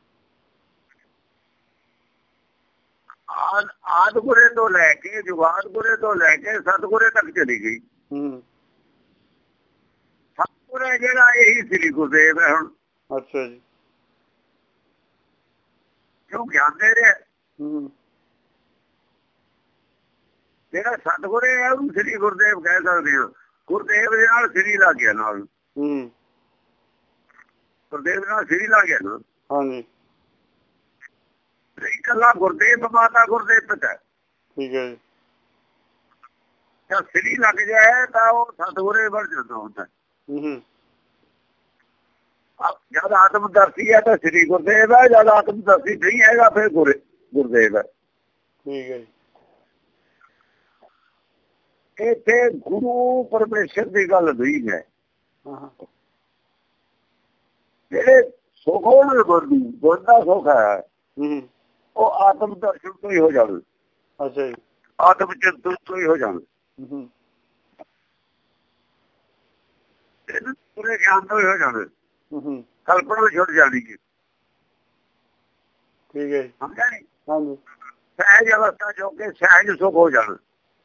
ਆਦ ਆਦ ਗੁਰੇ ਤੋਂ ਲੈ ਕੇ ਜੁਗਾਦ ਗੁਰੇ ਤੋਂ ਲੈ ਕੇ ਸਤਿਗੁਰੇ ਤੱਕ ਚਲੀ ਗਈ। ਹੂੰ, ਸਤਿਗੁਰੇ ਜਿਹੜਾ ਇਹੀ ਸ੍ਰੀ ਗੁਰਦੇਵ ਹੈ। ਹੁਣ ਅੱਛਾ ਜੀ, ਕਿਉਂ ਗਿਆਨ ਦੇ ਰਿਹਾ। ਹੂੰ, ਜਿਹੜਾ ਸਤਿਗੁਰੇ ਹੈ ਉਹਨੂੰ ਸ੍ਰੀ ਗੁਰਦੇਵ ਕਹਿ ਸਕਦੇ ਹੋ। ਗੁਰਦੇਵ ਦੇ ਨਾਲ ਸ੍ਰੀ ਲੱਗ ਗਿਆ ਨਾਲ। ਹੂੰ, ਗੁਰਦੇਵ ਨਾਲ ਸ੍ਰੀ ਲੱਗ ਗਿਆ ਨਾ। ਹਾਂਜੀ, ਇਕੱਲਾ ਗੁਰਦੇਵ ਮਾਤਾ ਗੁਰਦੇਵ ਪਿਤਾ। ਠੀਕ ਹੈ ਜੀ। ਜਦ ਸ੍ਰੀ ਲੱਗ ਜਾਏ ਤਾਂ ਉਹ ਸਤਿਗੁਰੇ ਬਣ ਜਾਂਦਾ ਹੁੰਦਾ। ਹੂੰ, ਜਦ ਆਤਮਦਰਸ਼ੀ ਹੈ ਤਾਂ ਸ੍ਰੀ ਗੁਰਦੇਵ ਹੈ, ਜਦ ਆਤਮਦਰਸ਼ੀ ਨਹੀਂ ਹੈਗਾ ਫਿਰ ਗੁਰ ਗੁਰਦੇਵ ਹੈ। ਠੀਕ ਹੈ ਜੀ। ਇੱਥੇ ਗੁਰੂ ਪਰਮੇਸ਼ਰ ਦੀ ਗੱਲ ਨਹੀਂ ਹੈ। ਜਿਹੜੇ ਸੁਖ ਹੋਣ ਗੁਰੂ ਗੁਰ ਦਾ ਸੁਖ ਹੈ ਉਹ ਆਤਮ ਦਰਸ਼ਨ ਤੋਂ ਹੀ ਹੋ ਜਾਵੇ। ਅੱਛਾ ਜੀ, ਆਤਮ ਚਿੰਤਨ ਤੋਂ ਹੀ ਹੋ ਜਾਵੇ। ਪੂਰੇ ਗਿਆਨ ਤੋਂ ਹੀ ਹੋ ਜਾਵੇ। ਕਲਪਨਾ ਛੁੱਟ ਜਾਣੀ ਹੈ। ਠੀਕ ਹੈ ਜੀ। ਸਮਝਿਆ ਨੀ। ਹਾਂਜੀ, ਸਹਿਜ ਅਵਸਥਾ ਜੋ ਕਿ ਸਹਿਜ ਸੁਖ ਹੋ ਜਾਣ।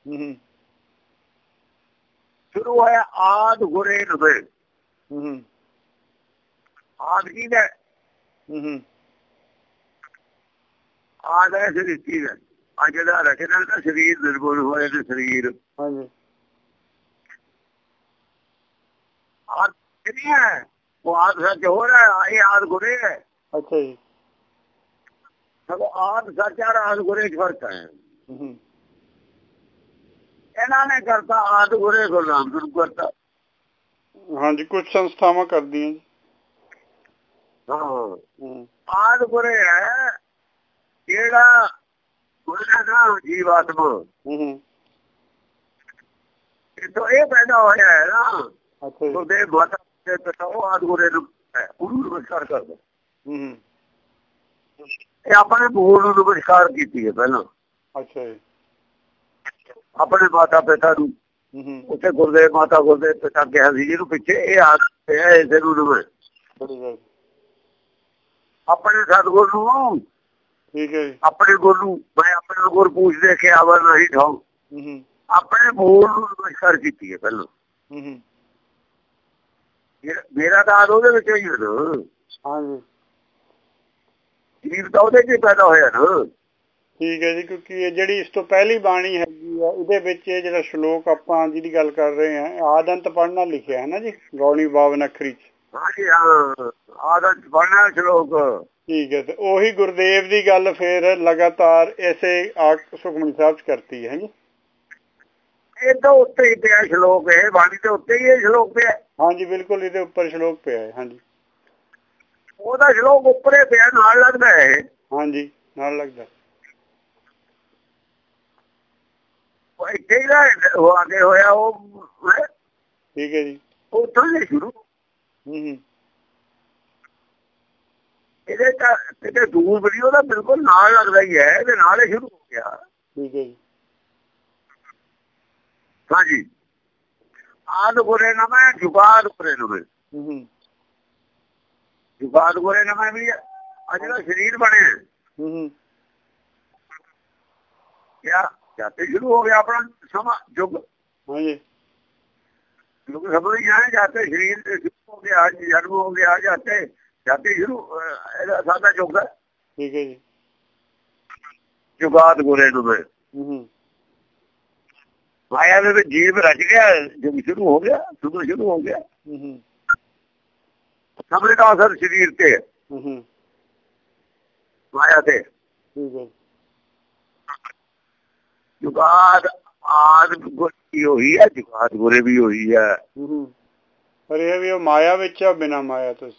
ਸ਼ੁਰੂ ਹੋਇਆ ਆਦ ਗੁਰੇ ਨਵੇ। ਆਦ ਕੀ ਹੈ? ਆਦ ਹੈ ਸ੍ਰਿਸ਼ਟੀ ਦਾ। ਅੱਜ ਦਾ ਰਚਨਾ ਦਾ ਸਰੀਰ ਨਿਰਗੁਣ ਹੋਏ ਤੇ ਸਰੀਰ। ਹਾਂਜੀ, ਆਦ ਨਹੀਂ ਹੈ ਉਹ ਆਦ ਸੱਚ ਹੋ ਰਿਹਾ। ਇਹ ਆਦ ਗੁਰੇ ਹੈ। ਅੱਛਾ ਜੀ, ਸਗੋਂ ਆਦ ਸੱਚ ਆ ਆਦ ਗੁਰੇ ਚ ਫਰਕ ਹੈ। ਇਹਨਾਂ ਨੇ ਕਰਤਾ ਆਦ ਗੁਰੇ ਗੁਰੂ ਰਾਮਦਾਸ ਨੂੰ ਕਰਤਾ। ਹਾਂਜੀ, ਕੁਝ ਸੰਸਥਾਵਾਂ ਕਰਦੀਆਂ ਜੀ। ਹਾਂ, ਆਦ ਗੁਰੇ ਹੈ ਜਿਹੜਾ ਗੁਰੇ ਦਾ ਜੀਵਾਤਮਾ। ਇੱਥੋਂ ਇਹ ਪੈਦਾ ਹੋਇਆ ਹੈ ਨਾ। ਗੁਰਦੇਵ ਮਾਤਾ ਦੇ ਪਿਤਾ ਉਹ ਆਦ ਗੁਰੇ ਨੂੰ ਉਹਨੂੰ ਨਮਸਕਾਰ ਕਰਦਾ। ਇਹ ਆਪਣੇ ਮੂਲ ਨੂੰ ਨਮਸਕਾਰ ਕੀਤੀ ਹੈ ਪਹਿਲਾਂ। ਅੱਛਾ ਜੀ, ਆਪਣੇ ਮਾਤਾ ਪਿਤਾ ਨੂੰ। ਉੱਥੇ ਗੁਰਦੇਵ ਮਾਤਾ ਗੁਰਦੇਵ ਪਿਤਾ ਕਿਹਾ ਸੀ ਜਿਹਨੂੰ ਪਿੱਛੇ ਇਹ ਆਦ ਇਸੇ ਨੂੰ ਨਵੇਂ। ਆਪਣੇ ਸਤਿਗੁਰ ਨੂੰ। ਠੀਕ ਹੈ ਜੀ। ਆਪਣੇ ਗੁਰ ਨੂੰ ਮੈਂ ਆਪਣੇ ਗੁਰ ਪੁੱਛਦੇ ਕਿ ਆਵਰ ਨਹੀਂ ਠਾਉ। ਆਪਣੇ ਮੂਲ ਨੂੰ ਨਮਸਕਾਰ ਕੀਤੀ ਹੈ ਪਹਿਲਾਂ। ਮੇਰਾ ਤਾਂ ਆਦ ਉਹਦੇ ਵਿੱਚ ਹੀ ਹੈ ਨਾ। ਹਾਂਜੀ, ਜੀਵ ਤਾਂ ਉਹਦੇ ਚ ਹੀ ਪੈਦਾ ਹੋਇਆ ਨਾ। ਠੀਕ ਹੈ ਜੀ। ਕਿਉਂਕਿ ਇਹ ਜਿਹੜੀ ਇਸ ਤੋਂ ਪਹਿਲੀ ਬਾਣੀ ਹੈਗੀ ਆ ਉਹਦੇ ਵਿੱਚ ਇਹ ਜਿਹੜਾ ਸ਼ਲੋਕ ਆਪਾਂ ਜਿਹਦੀ ਗੱਲ ਕਰ ਰਹੇ ਹਾਂ ਆਦ ਅੰਤ ਪੜ੍ਹਨਾ ਲਿਖਿਆ ਹੈ ਨਾ ਜੀ ਗੌਣੀ ਬਾਵਨ ਅੱਖਰੀ ਚ। ਹਾਂਜੀ ਹਾਂ, ਆਦ ਅੰਤ ਪੜ੍ਹਨਾ ਸ਼ਲੋਕ। ਠੀਕ ਹੈ। ਤੇ ਉਹੀ ਗੁਰਦੇਵ ਦੀ ਗੱਲ ਫਿਰ ਲਗਾਤਾਰ ਇਸੇ ਸੁਖਮਨੀ ਸਾਹਿਬ ਚ ਕਰਤੀ ਹੈ ਜੀ। ਇਹ ਤਾਂ ਉੱਤੇ ਹੀ ਪਿਆ ਸ਼ਲੋਕ। ਇਹ ਬਾਣੀ ਦੇ ਉੱਤੇ ਹੀ ਇਹ ਸ਼ਲੋਕ ਪਿਆ। ਹਾਂਜੀ, ਬਿਲਕੁਲ ਇਹਦੇ ਉੱਪਰ ਸ਼ਲੋਕ ਪਿਆ ਹੈ। ਹਾਂਜੀ, ਉਹਦਾ ਸ਼ਲੋਕ ਉੱਪਰੇ ਪਿਆ ਨਾਲ ਲੱਗਦਾ ਹੈ। ਹਾਂਜੀ, ਨਾਲ ਲੱਗਦਾ। ਇੱਥੇ ਹੀ ਉਹ ਆਗੇ ਹੋਇਆ ਉਹ। ਠੀਕ ਹੈ ਜੀ। ਉੱਥੋਂ ਹੀ ਸ਼ੁਰੂ। ਇਹਦੇ ਤਾਂ ਕਿਤੇ ਦੂਰ ਬਣੀ ਉਹਦਾ ਬਿਲਕੁਲ ਨਾਲ ਲੱਗਦਾ ਹੀ ਹੈ। ਇਹਦੇ ਨਾਲ ਹੀ ਸ਼ੁਰੂ ਹੋ ਗਿਆ। ਠੀਕ ਹੈ ਜੀ। ਹਾਂਜੀ, ਆਦ ਗੁਰੇ ਨਵੇਂ ਜੁਗਾਦ ਗੁਰੇ ਨਵੇਂ। ਜੁਗਾਦ ਗੁਰੇ ਨਵੇਂ ਵੀ ਅੱਜ ਦਾ ਸਰੀਰ ਬਣਿਆ। ਕਿਆ ਜਾਤੇ ਸ਼ੁਰੂ ਹੋ ਗਿਆ ਆਪਣਾ ਸਮਾਂ ਯੁੱਗ। ਹਾਂਜੀ, ਯੁੱਗ ਸਮਝ ਜਾਏ ਜਾਤੇ ਸਰੀਰ ਤੇ ਸ਼ੁਰੂ ਹੋ ਗਿਆ। ਜਨਮ ਹੋ ਗਿਆ ਜਾਤੇ ਜਾਤੀ ਸ਼ੁਰੂ। ਇਹਦਾ ਸਾਡਾ ਯੁੱਗ ਹੈ। ਠੀਕ ਹੈ ਜੀ। ਜੁਗਾਦ ਗੁਰੇ ਨਵੇਂ। ਮਾਇਆ ਦੇ ਵਿੱਚ ਜੀਵ ਰਚ ਗਿਆ। ਜੁਗ ਸ਼ੁਰੂ ਹੋ ਗਿਆ। ਸ਼ੁਰੂ ਸ਼ੁਰੂ ਹੋ ਗਿਆ। ਸਮਝ ਦਾ ਅਸਰ ਸਰੀਰ ਤੇ ਮਾਇਆ ਤੇ। ਜੁਗਾਦ ਆਦ ਗੁਰੀ ਹੋਈ ਹੈ। ਜੁਗਾਦ ਗੁਰੇ ਵੀ ਹੋਈ ਹੈ। ਪਰ ਇਹ ਵੀ ਉਹ ਮਾਇਆ ਵਿੱਚ ਆ ਬਿਨਾਂ ਮਾਇਆ ਤੋਂ।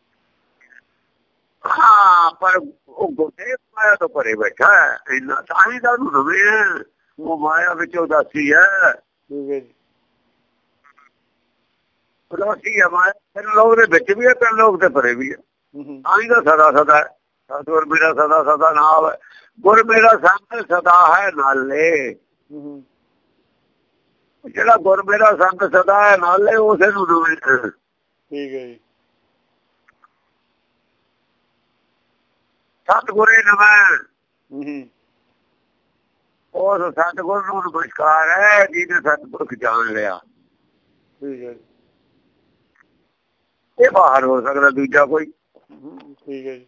ਹਾਂ, ਪਰ ਉਹ ਗੁਰਦੇਵ ਮਾਇਆ ਤੋਂ ਪਰੇ ਬੈਠਾ ਹੈ। ਇੰਨਾ ਤਾਂ ਹੀ ਤਾਂ ਉਹਨੂੰ ਨਵੇਂ ਉਹ ਮਾਇਆ ਵਿੱਚ ਉਦਾਸੀ ਹੈ। ਠੀਕ ਹੈ ਜੀ। ਪੜੋਸੀ ਹੈ ਮਾਇਆ। ਤਿੰਨ ਲੋਕ ਦੇ ਵਿੱਚ ਵੀ ਹੈ, ਤਿੰਨ ਲੋਕ ਤੇ ਪਰੇ ਵੀ ਹੈ। ਤਾਂ ਹੀ ਤਾਂ ਸਦਾ ਸਦਾ ਸਤਿਗੁਰ ਮੇਰਾ ਸਦਾ ਸਦਾ ਨਾਲ ਹੈ। ਗੁਰ ਮੇਰਾ ਸੰਗ ਸਦਾ ਹੈ ਨਾਲੇ। ਜਿਹੜਾ ਗੁਰ ਮੇਰਾ ਸੰਗ ਸਦਾ ਹੈ ਨਾਲੇ ਉਸੇ ਨੂੰ ਠੀਕ ਹੈ ਜੀ। ਸਤਿਗੁਰੇ ਨਮੈ ਉਸ ਸਤਿਗੁਰ ਨੂੰ ਨਮਸਕਾਰ ਹੈ ਜਿਹਨੇ ਸਤਿਗੁਰ ਜਾਣ ਲਿਆ। ਠੀਕ ਹੈ, ਇਹ ਬਾਹਰ ਹੋ ਸਕਦਾ ਦੂਜਾ ਕੋਈ। ਠੀਕ ਹੈ ਜੀ।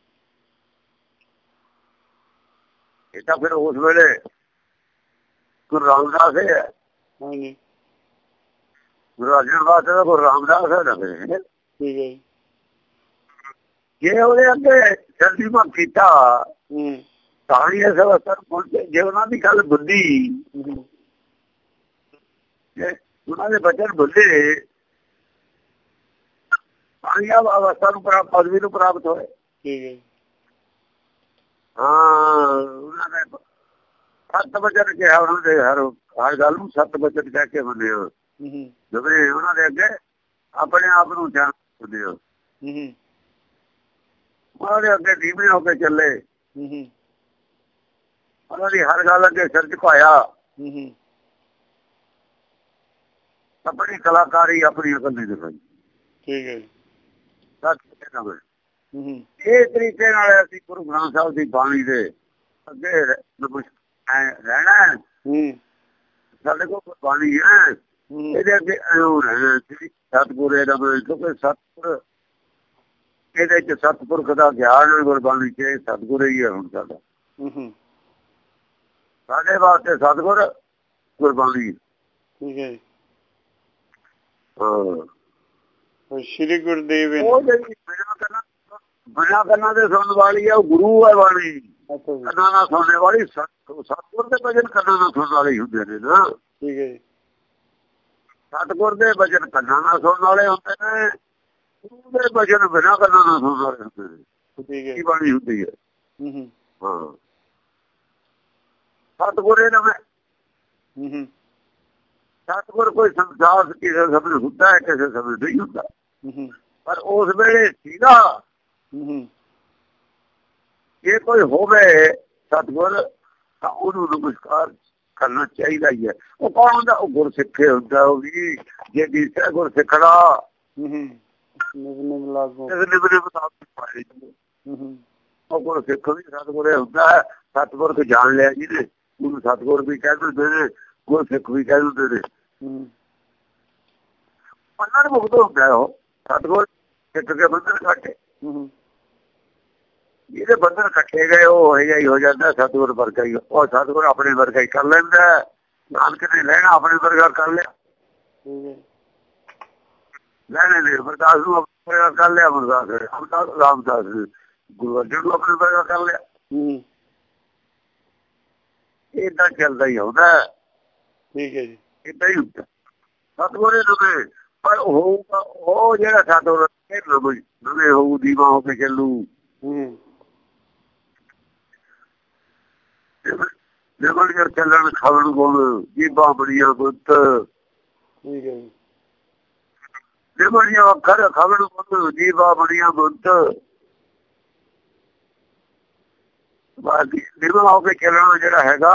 ਇਹ ਤਾਂ ਫਿਰ ਉਸ ਵੇਲੇ ਗੁਰੂ ਰਾਮਦਾਸ ਹੈ। ਹਾਂਜੀ, ਗੁਰੂ ਅਰਜਨ ਵਾਸਤੇ ਤਾਂ ਗੁਰੂ ਰਾਮਦਾਸ ਹੈ ਨਾ। ਠੀਕ ਹੈ ਜੀ। ਜੇ ਉਹਦੇ ਅੱਗੇ ਸਰਦੀਮਾ ਕੀਤਾ ਤਾਂ ਹੀ ਇਸ ਅਵਸਥਾ ਨੂੰ ਪਹੁੰਚੇ। ਜੇ ਉਹਨਾਂ ਦੀ ਗੱਲ ਬੁੱਧੀ, ਉਹਨਾਂ ਦੇ ਬਚਨ ਬੁੱਧੇ ਤਾਂ ਹੀ ਅਵਸਥਾ ਨੂੰ ਪ੍ਰਾਪਤ, ਪਦਵੀ ਨੂੰ ਪ੍ਰਾਪਤ ਹੋਏ। ਠੀਕ ਹੈ। ਹਾਂ, ਉਹਨਾਂ ਨੇ ਸੱਤ ਬਚਨ ਕਿਹਾ। ਉਹਨਾਂ ਦੇ ਹਰ ਹਰ ਗੱਲ ਨੂੰ ਸੱਤ ਬਚਨ ਕਹਿ ਕੇ ਮੰਨਿਆ। ਜਿਵੇਂ ਉਹਨਾਂ ਦੇ ਅੱਗੇ ਆਪਣੇ ਆਪ ਨੂੰ ਜਾਣ ਦਿੰਦੇ ਹੋ। ਉਹਨਾਂ ਦੇ ਅੱਗੇ ਧੀਮੇ ਹੋ ਕੇ ਚੱਲੇ। ਉਹਨਾਂ ਦੀ ਹਰ ਗੱਲ ਅੱਗੇ ਸਿਰ ਝੁਕਾਇਆ। ਆਪਣੀ ਕਲਾਕਾਰੀ, ਆਪਣੀ ਅਕਲ ਨਹੀਂ ਦਿਖਾਈ। ਠੀਕ ਹੈ ਜੀ। ਇਹ ਤਰੀਕੇ ਨਾਲ ਅਸੀਂ ਗੁਰੂ ਗ੍ਰੰਥ ਸਾਹਿਬ ਦੀ ਬਾਣੀ ਦੇ ਅੱਗੇ ਰਹਿਣਾ। ਸਾਡੇ ਕੋਲ ਬਾਣੀ ਹੈ, ਇਹਦੇ ਅੱਗੇ ਐਉਂ ਰਹਿਣਾ। ਸਤਿਗੁਰੇ ਦਾ ਕਿਉਂਕਿ ਸਤਿਗੁਰ, ਇਹਦੇ ਚ ਸਤਿਪੁਰਖ ਦਾ ਗਿਆਨ ਗੁਰਬਾਣੀ ਚ ਸਤਿਗੁਰ ਹੀ ਹੈ। ਹੁਣ ਸਾਡਾ ਸਾਡੇ ਵਾਸਤੇ ਸਤਿਗੁਰ ਗੁਰਬਾਣੀ। ਠੀਕ ਹੈ ਜੀ। ਹਾਂ, ਸ਼੍ਰੀ ਗੁਰਦੇਵ ਉਹ ਜਿਹੜੀ ਬਿਨਾਂ ਕੰਨਾਂ ਬਿਨਾਂ ਕੰਨਾਂ ਦੇ ਸੁਣਨ ਵਾਲੀ ਹੈ, ਉਹ ਗੁਰੂ ਹੈ ਬਾਣੀ। ਕੰਨਾਂ ਨਾਲ ਸੁਣਨੇ ਵਾਲੀ ਸਤਿਗੁਰ ਦੇ ਭਜਨ ਕੰਨਾਂ ਨਾਲ ਸੁਣਨ ਵਾਲੇ ਹੁੰਦੇ ਨੇ ਨਾ। ਠੀਕ ਹੈ ਜੀ। ਸਤਿਗੁਰ ਦੇ ਭਜਨ ਕੰਨਾਂ ਨਾਲ ਸੁਣਨ ਵਾਲੇ ਹੁੰਦੇ ਨੇ, ਗੁਰੂ ਦੇ ਭਜਨ ਬਿਨਾਂ ਕੰਨਾਂ ਨਾਲ ਸੁਣਨ ਵਾਲੇ ਹੁੰਦੇ ਨੇ। ਕੀ ਬਾਣੀ ਹੁੰਦੀ ਹੈ। ਹਾਂ, ਸਤਿਗੁਰ ਇਹ ਨਵੇਂ। ਸਤਿਗੁਰ ਕੋਈ ਸੰਸਾਰ ਕਿਸੇ ਸਮੇਂ ਹੁੰਦਾ ਹੈ, ਕਿਸੇ ਸਮੇਂ ਨਹੀਂ ਹੁੰਦਾ। ਪਰ ਉਸ ਵੇਲੇ ਸੀਗਾ। ਜੇ ਕੋਈ ਹੋਵੇ ਸਤਿਗੁਰ ਤਾਂ ਉਹਨੂੰ ਨਮਸਕਾਰ ਕਰਨਾ ਚਾਹੀਦਾ ਹੀ ਹੈ। ਉਹ ਕੌਣ ਹੁੰਦਾ? ਉਹ ਗੁਰਸਿੱਖੇ ਹੁੰਦਾ। ਉਹ ਵੀ ਜੇ ਦੀਸਾ ਗੁਰਸਿੱਖੜਾ ਉਹ ਗੁਰਸਿੱਖ ਵੀ ਸਤਿਗੁਰ ਹੁੰਦਾ ਹੈ। ਸਤਿਗੁਰ ਜਾਣ ਲਿਆ ਜਿਹਨੇ, ਉਹਨੂੰ ਸਤਿਗੁਰ ਵੀ ਕਹਿ ਦਿੰਦੇ ਨੇ, ਗੁਰਸਿੱਖ ਵੀ ਕਹਿ ਦਿੰਦੇ ਨੇ। ਉਹਨਾਂ ਨੂੰ ਮੁਕਤ ਹੁੰਦਾ ਉਹ ਸਤਿਗੁਰ ਸਿੱਖ ਕੇ ਬੰਧਨ ਕੱਟੇ। ਜਿਹਦੇ ਬੰਧਨ ਕੱਟੇ ਗਏ ਉਹ ਇਹ ਜਿਹਾ ਹੀ ਹੋ ਜਾਂਦਾ ਸਤਿਗੁਰ ਵਰਗਾ ਹੀ। ਉਹ ਸਤਿਗੁਰ ਆਪਣੇ ਵਰਗਾ ਹੀ ਕਰ ਲੈਂਦਾ। ਨਾਨਕ ਨੇ ਲੈਣਾ ਆਪਣੇ ਵਰਗਾ ਕਰ ਲਿਆ। ਲੈਣੇ ਨੇ ਅਮਰਦਾਸ ਨੂੰ ਆਪਣੇ ਵਰਗਾ ਕਰ ਲਿਆ। ਅਮਰਦਾਸ ਰਾਮਦਾਸ ਗੁਰੂ ਅਰਜਨ ਨੂੰ ਆਪਣੇ ਵਰਗਾ ਕਰ ਲਿਆ। ਏਦਾਂ ਚੱਲਦਾ ਹੀ ਆਉਂਦਾ। ਠੀਕ ਹੈ ਜੀ। ਏਦਾਂ ਹੀ ਹੁੰਦਾ ਸਤਿਗੁਰ ਨਵੇਂ। ਪਰ ਹੋਊਗਾ ਉਹ ਜਿਹੜਾ ਸਤਿਗੁਰ ਨਵੇਂ ਹੋਊ, ਦੀਵਾ ਹੋ ਕੇ ਚੱਲੂ। ਨਿਮਲੀਆਂ ਚੱਲਣ ਖਾਵਣ ਗੁਣ, ਜੀਭਾਂ ਬੜੀਆਂ ਗੁੱਤ। ਠੀਕ ਹੈ ਜੀ। ਨਿਮਲੀਆਂ ਅੱਖਰ ਖਾਵਣ ਗੁਣ, ਜੀਭਾਂ ਬੜੀਆਂ ਗੁੱਤ। ਨਿਮਲ ਹੋ ਕੇ ਚੱਲਣਾ ਜਿਹੜਾ ਹੈਗਾ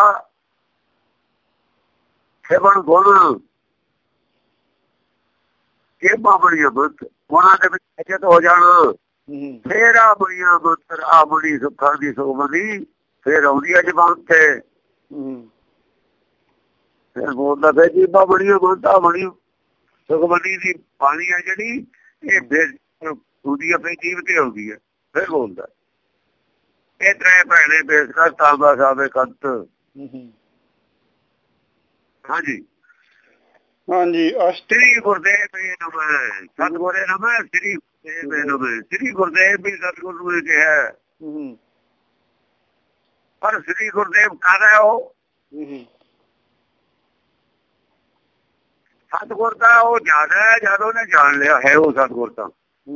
ਸੇਵਨ ਗੁਣ, ਜੀਭਾਂ ਬੜੀਆਂ ਗੁੱਤ। ਉਹਨਾਂ ਦੇ ਵਿੱਚ ਅਚਤ ਹੋ ਜਾਣਾ। ਫੇਰ ਆ ਬੜੀਆਂ ਗੁੱਤ, ਆ ਬੜੀ ਸੁੱਖਾਂ ਦੀ ਸੁਖਮਨੀ। ਫੇਰ ਆਉਂਦੀ ਹੈ ਜ਼ਬਾਨ ਤੇ। ਫਿਰ ਬੋਲਦਾ ਫਿਰ ਜੀਭਾਂ ਬੜੀਆਂ ਗੁੱਤ, ਆ ਬੜੀ ਸੁਖਮਨੀ ਦੀ ਬਾਣੀ ਹੈ ਜਿਹੜੀ, ਇਹ ਫਿਰ ਉਹਦੀ ਆਪਣੀ ਜੀਭ ਤੇ ਆਉਂਦੀ ਹੈ। ਫਿਰ ਬੋਲਦਾ ਇਹ ਤਰੇ ਭੈਣੇ ਪੇਸ਼ ਕਰ ਤਾਂਬਾ ਸਾਵੇ ਕੰਤ। ਹਾਂਜੀ ਹਾਂਜੀ। ਸ੍ਰੀ ਗੁਰਦੇਵ ਨਮः। ਸਤਿਗੁਰੇ ਨਮः। ਸ੍ਰੀ ਗੁਰਦੇਵ ਨਮः। ਸ੍ਰੀ ਗੁਰਦੇਵ ਵੀ ਸਤਿਗੁਰ ਨੂੰ ਕਿਹਾ। ਪਰ ਸ੍ਰੀ ਗੁਰਦੇਵ ਕਰ ਹੈ ਉਹ ਸਤਿਗੁਰ ਦਾ ਉਹ ਜ਼ਿਆਦਾ ਹੈ ਜਦ ਉਹਨੇ ਜਾਣ ਲਿਆ ਹੈ ਉਹ ਸਤਿਗੁਰ ਤਾਂ।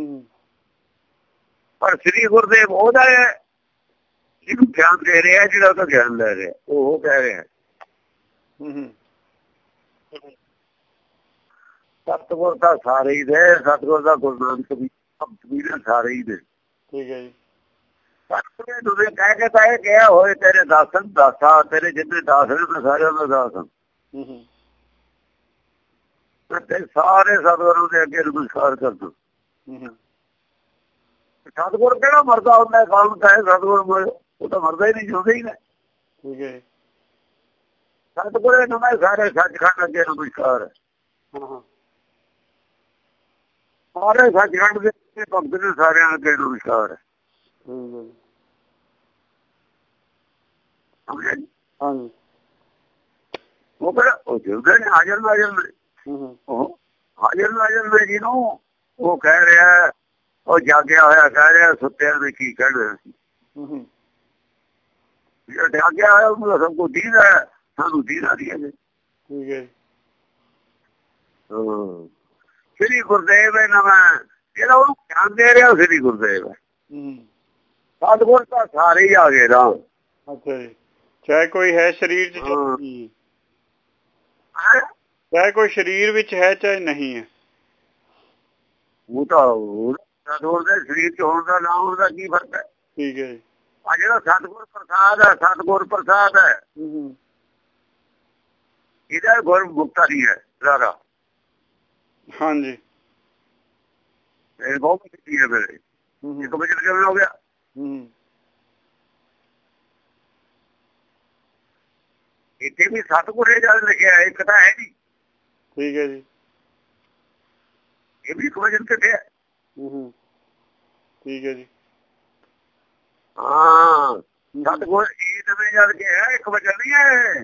ਪਰ ਸ੍ਰੀ ਗੁਰਦੇਵ ਉਹਦਾ ਹੈ ਜਿਹਨੂੰ ਗਿਆਨ ਦੇ ਰਿਹਾ, ਜਿਹੜਾ ਉਹਦਾ ਗਿਆਨ ਲੈ ਰਿਹਾ। ਉਹ ਕਹਿ ਰਿਹਾ ਸਤਿਗੁਰ ਤਾਂ ਸਾਰੇ ਹੀ ਦੇ, ਸਤਿਗੁਰ ਦਾ ਗੁਰੂ ਨਾਨਕ ਵੀ ਵੀ ਸਾਰੇ ਹੀ ਦੇ। ਠੀਕ ਹੈ ਜੀ। ਸਤਿਗੁਰ ਤੁਸੀਂ ਕਹਿ ਕੇ ਤਾਂ ਇਹ ਕਿਹਾ ਹੋਏ ਤੇਰੇ ਦਾਸਨ ਦਾਸਾ, ਤੇਰੇ ਜਿੰਨੇ ਦਾਸ ਨੇ ਸਾਰਿਆਂ ਦਾ ਦਾਸ ਹਨ। ਤੇ ਸਾਰੇ ਸਤਿਗੁਰੂ ਦੇ ਅੱਗੇ ਨਮਸਕਾਰ ਕਰ ਦੋ। ਸਤਿਗੁਰ ਕਿਹੜਾ ਮਰਦਾ ਹੁੰਦਾ? ਕਾਨੂੰਨ ਤਾਂ ਹੈ ਸਤਿਗੁਰ, ਉਹ ਤਾਂ ਮਰਦਾ ਹੀ ਨਹੀਂ, ਜਿਉਂਦਾ ਹੀ ਨਾ। ਠੀਕ ਹੈ। ਸਤਿਗੁਰੇ ਨੂੰ ਮੈਂ ਸਾਰੇ ਸੱਚਖੰਡ ਅੱਗੇ ਨਮਸਕਾਰ। ਸਾਰੇ ਸੱਚਖੰਡ ਦੇ ਭਗਤ ਨੇ ਸਾਰਿਆਂ ਅੱਗੇ ਨਮਸਕਾਰ। ਹਾਂਜੀ। ਉਹ ਕਿਹੜਾ ਉਹ ਜਿਉਂਦੇ ਨੇ, ਹਾਜ਼ਰ ਨਾਜ਼ਰ ਨੇ। ਉਹ ਹਾਜ਼ਰ ਨਾਜ਼ਰ ਨੇ ਜਿਹਨੂੰ ਉਹ ਕਹਿ ਰਿਹਾ, ਉਹ ਜਾਗਿਆ ਹੋਇਆ ਕਹਿ ਰਿਹਾ, ਸੁੱਤਿਆਂ ਨੇ ਕੀ ਕਹਿ ਰਿਹਾ ਸੀ। ਜਿਹੜਾ ਜਾਗਿਆ ਹੋਇਆ ਉਹਨੂੰ ਸਭ ਕੁਝ ਦੀਦਾ, ਸਾਨੂੰ ਦੀਦਾ ਨਹੀਂ ਹੈ। ਠੀਕ ਹੈ। ਹਾਂ, ਸ੍ਰੀ ਗੁਰਦੇਵ ਹੈ ਨਵਾਂ, ਜਿਹੜਾ ਉਹਨੂੰ ਗਿਆਨ ਦੇ ਰਿਹਾ ਸ੍ਰੀ ਗੁਰਦੇਵ ਹੈ। ਸਤਿਗੁਰ ਤਾਂ ਸਾਰੇ ਹੀ ਆ ਗਏ ਨਾ। ਅੱਛਾ ਜੀ। ਚਾਹੇ ਕੋਈ ਹੈ ਸਰੀਰ ਚ, ਚਾਹੇ ਕੋਈ ਸਰੀਰ ਵਿੱਚ ਹੈ ਚਾਹੇ ਨਹੀਂ ਹੈ। ਉਹ ਤਾਂ ਸਤਿਗੁਰ ਦੇ ਸਰੀਰ ਚ ਹੋਣ ਦਾ ਨਾ ਹੋਣ ਦਾ ਕੀ ਫਰਕ ਹੈ। ਠੀਕ ਹੈ ਜੀ। ਆ ਜਿਹੜਾ ਸਤਿਗੁਰ ਪ੍ਰਸਾਦ ਹੈ, ਸਤਿਗੁਰ ਪ੍ਰਸਾਦ ਹੈ, ਇਹਦਾ ਗੁਰ ਮੁਕਤਾ ਨਹੀਂ ਹੈ ਸਾਰਾ। ਹਾਂਜੀ। ਇਹ ਬਹੁਤ ਕੀਤੀ ਹੈ ਮੇਰੇ ਇੱਕ ਵਜੇ ਕਿਵੇਂ ਹੋ ਗਿਆ। ਇੱਥੇ ਵੀ ਸਤਿਗੁਰ ਇਹ ਜਦ ਲਿਖਿਆ, ਇੱਕ ਤਾਂ ਹੈ ਨਹੀਂ। ਠੀਕ ਹੈ ਜੀ। ਇਹ ਵੀ ਇੱਕ ਵਜਨ ਕਿੱਥੇ ਹੈ। ਠੀਕ ਹੈ ਜੀ। ਹਾਂ, ਸਤਿਗੁਰ ਇਹ ਨਵੇਂ ਜਦ ਕਿਹਾ, ਇੱਕ ਵਜਨ ਨਹੀਂ ਹੈ।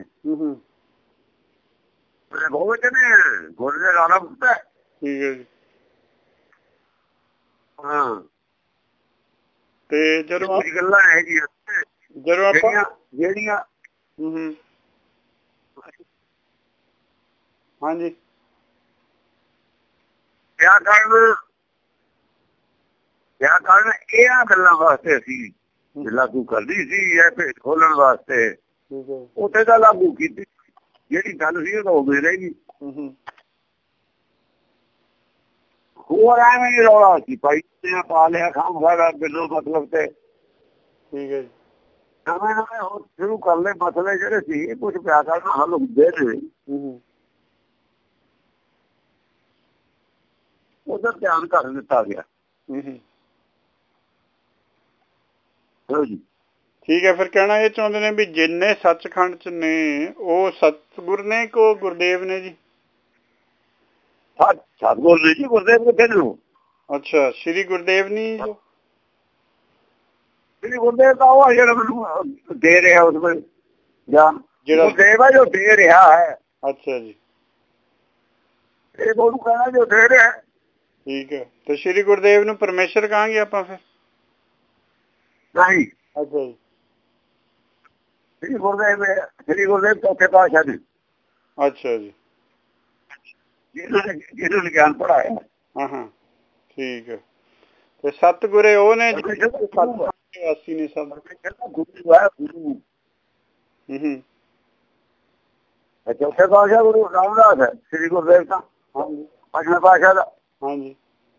ਬਹੁਤ ਵਚਨ ਹੈ, ਗੁਰ ਦੇ ਰਾਣਾ ਮੁਕਤਾ। ਠੀਕ ਹੈ ਜੀ। ਹਾਂ, ਤੇ ਜਦੋਂ ਗੱਲਾਂ ਹੈ ਜੀ ਜਦੋਂ ਆਪਾਂ ਜਿਹੜੀਆਂ ਹਾਂਜੀ ਕਿਆ ਕਰਨ ਕਿਆ ਕਰਨ ਇਹਨਾਂ ਗੱਲਾਂ ਵਾਸਤੇ ਅਸੀਂ ਲਾਗੂ ਕਰਦੀ ਸੀ, ਇਹ ਭੇਦ ਖੋਲਣ ਵਾਸਤੇ ਉੱਥੇ ਤਾਂ ਲਾਗੂ ਕੀਤੀ। ਜਿਹੜੀ ਗੱਲ ਸੀ ਉਹ ਤਾਂ ਉਦੋਂ ਰਹੇਗੀ। ਹੋਰ ਐਵੇਂ ਹੀ ਰੌਲਾ ਸੀ ਭਾਈ, ਪਾ ਲਿਆ ਖਾਮ ਖਾਦਾ ਬਿਲੋ ਮਤਲਬ ਤੇ। ਠੀਕ ਹੈ ਜੀ। ਨਵੇਂ ਨਵੇਂ ਹੋਰ ਸ਼ੁਰੂ ਕਰ ਲਏ ਮਸਲੇ ਜਿਹੜੇ ਸੀ, ਕੁਛ ਪਿਆ ਕਰਨਾ ਹੱਲ ਹੁੰਦੇ ਨੇ। ਉਧਰ ਧਿਆਨ ਕਰ ਦਿੱਤਾ ਗਿਆ। ਠੀਕ ਹੈ। ਫਿਰ ਕਹਿਣਾ ਇਹ ਚਾਹੁੰਦੇ ਨੇ ਵੀ ਜਿੰਨੇ ਸੱਚਖੰਡ ਚ ਨੇ ਉਹ ਸਤਿਗੁਰ ਨੇ ਕੋ ਗੁਰਦੇਵ ਨੇ ਜੀ? ਸਤਿਗੁਰ ਨੇ ਜੀ, ਗੁਰਦੇਵ ਕਿੱਥੇ ਨੇ? ਅੱਛਾ, ਸ੍ਰੀ ਗੁਰਦੇਵ ਨਹੀਂ? ਸ੍ਰੀ ਗੁਰਦੇਵ ਤਾਂ ਉਹ ਜਿਹੜਾ ਮੈਨੂੰ ਦੇ ਰਿਹਾ ਉਸ ਵੇਲੇ ਗਿਆਨ, ਗੁਰਦੇਵ ਹੈ ਜੋ ਦੇ ਰਿਹਾ ਹੈ। ਅੱਛਾ ਜੀ। ਇਹ ਉਹਨੂੰ ਕਹਿਣਾ ਜੋ ਦੇ ਰਿਹਾ। ਠੀਕ ਹੈ। ਤੇ ਸ੍ਰੀ ਗੁਰਦੇਵ ਨੂੰ ਪਰਮੇਸ਼ਰ ਕਹਾਂਗੇ ਆਪਾਂ ਫਿਰ? ਨਹੀਂ। ਅੱਛਾ ਜੀ। ਸ੍ਰੀ ਗੁਰਦੇਵ ਸ੍ਰੀ ਗੁਰਦੇਵ ਚੌਥੇ ਪਾਤਸ਼ਾਹ ਨੇ। ਅੱਛਾ ਜੀ। ਜਿਹਨਾਂ ਨੇ ਜਿਹਨਾਂ ਨੇ ਗਿਆਨ ਪੜ੍ਹਾਇਆ। ਹਾਂ ਹਾਂ, ਠੀਕ ਹੈ। ਤੇ ਸਤਿਗੁਰੇ ਉਹ ਨੇ ਵਾਸੀ ਨੇ ਸਭ। ਗੁਰੂ ਹੈ ਗੁਰੂ। ਚੌਥੇ ਪਾਤਸ਼ਾਹ ਗੁਰੂ ਰਾਮਦਾਸ ਹੈ, ਸ੍ਰੀ ਗੁਰਦੇਵ ਤਾਂ ਪੰਜਵੇਂ ਪਾਤਸ਼ਾਹ ਦਾ। ਹਾਂਜੀ।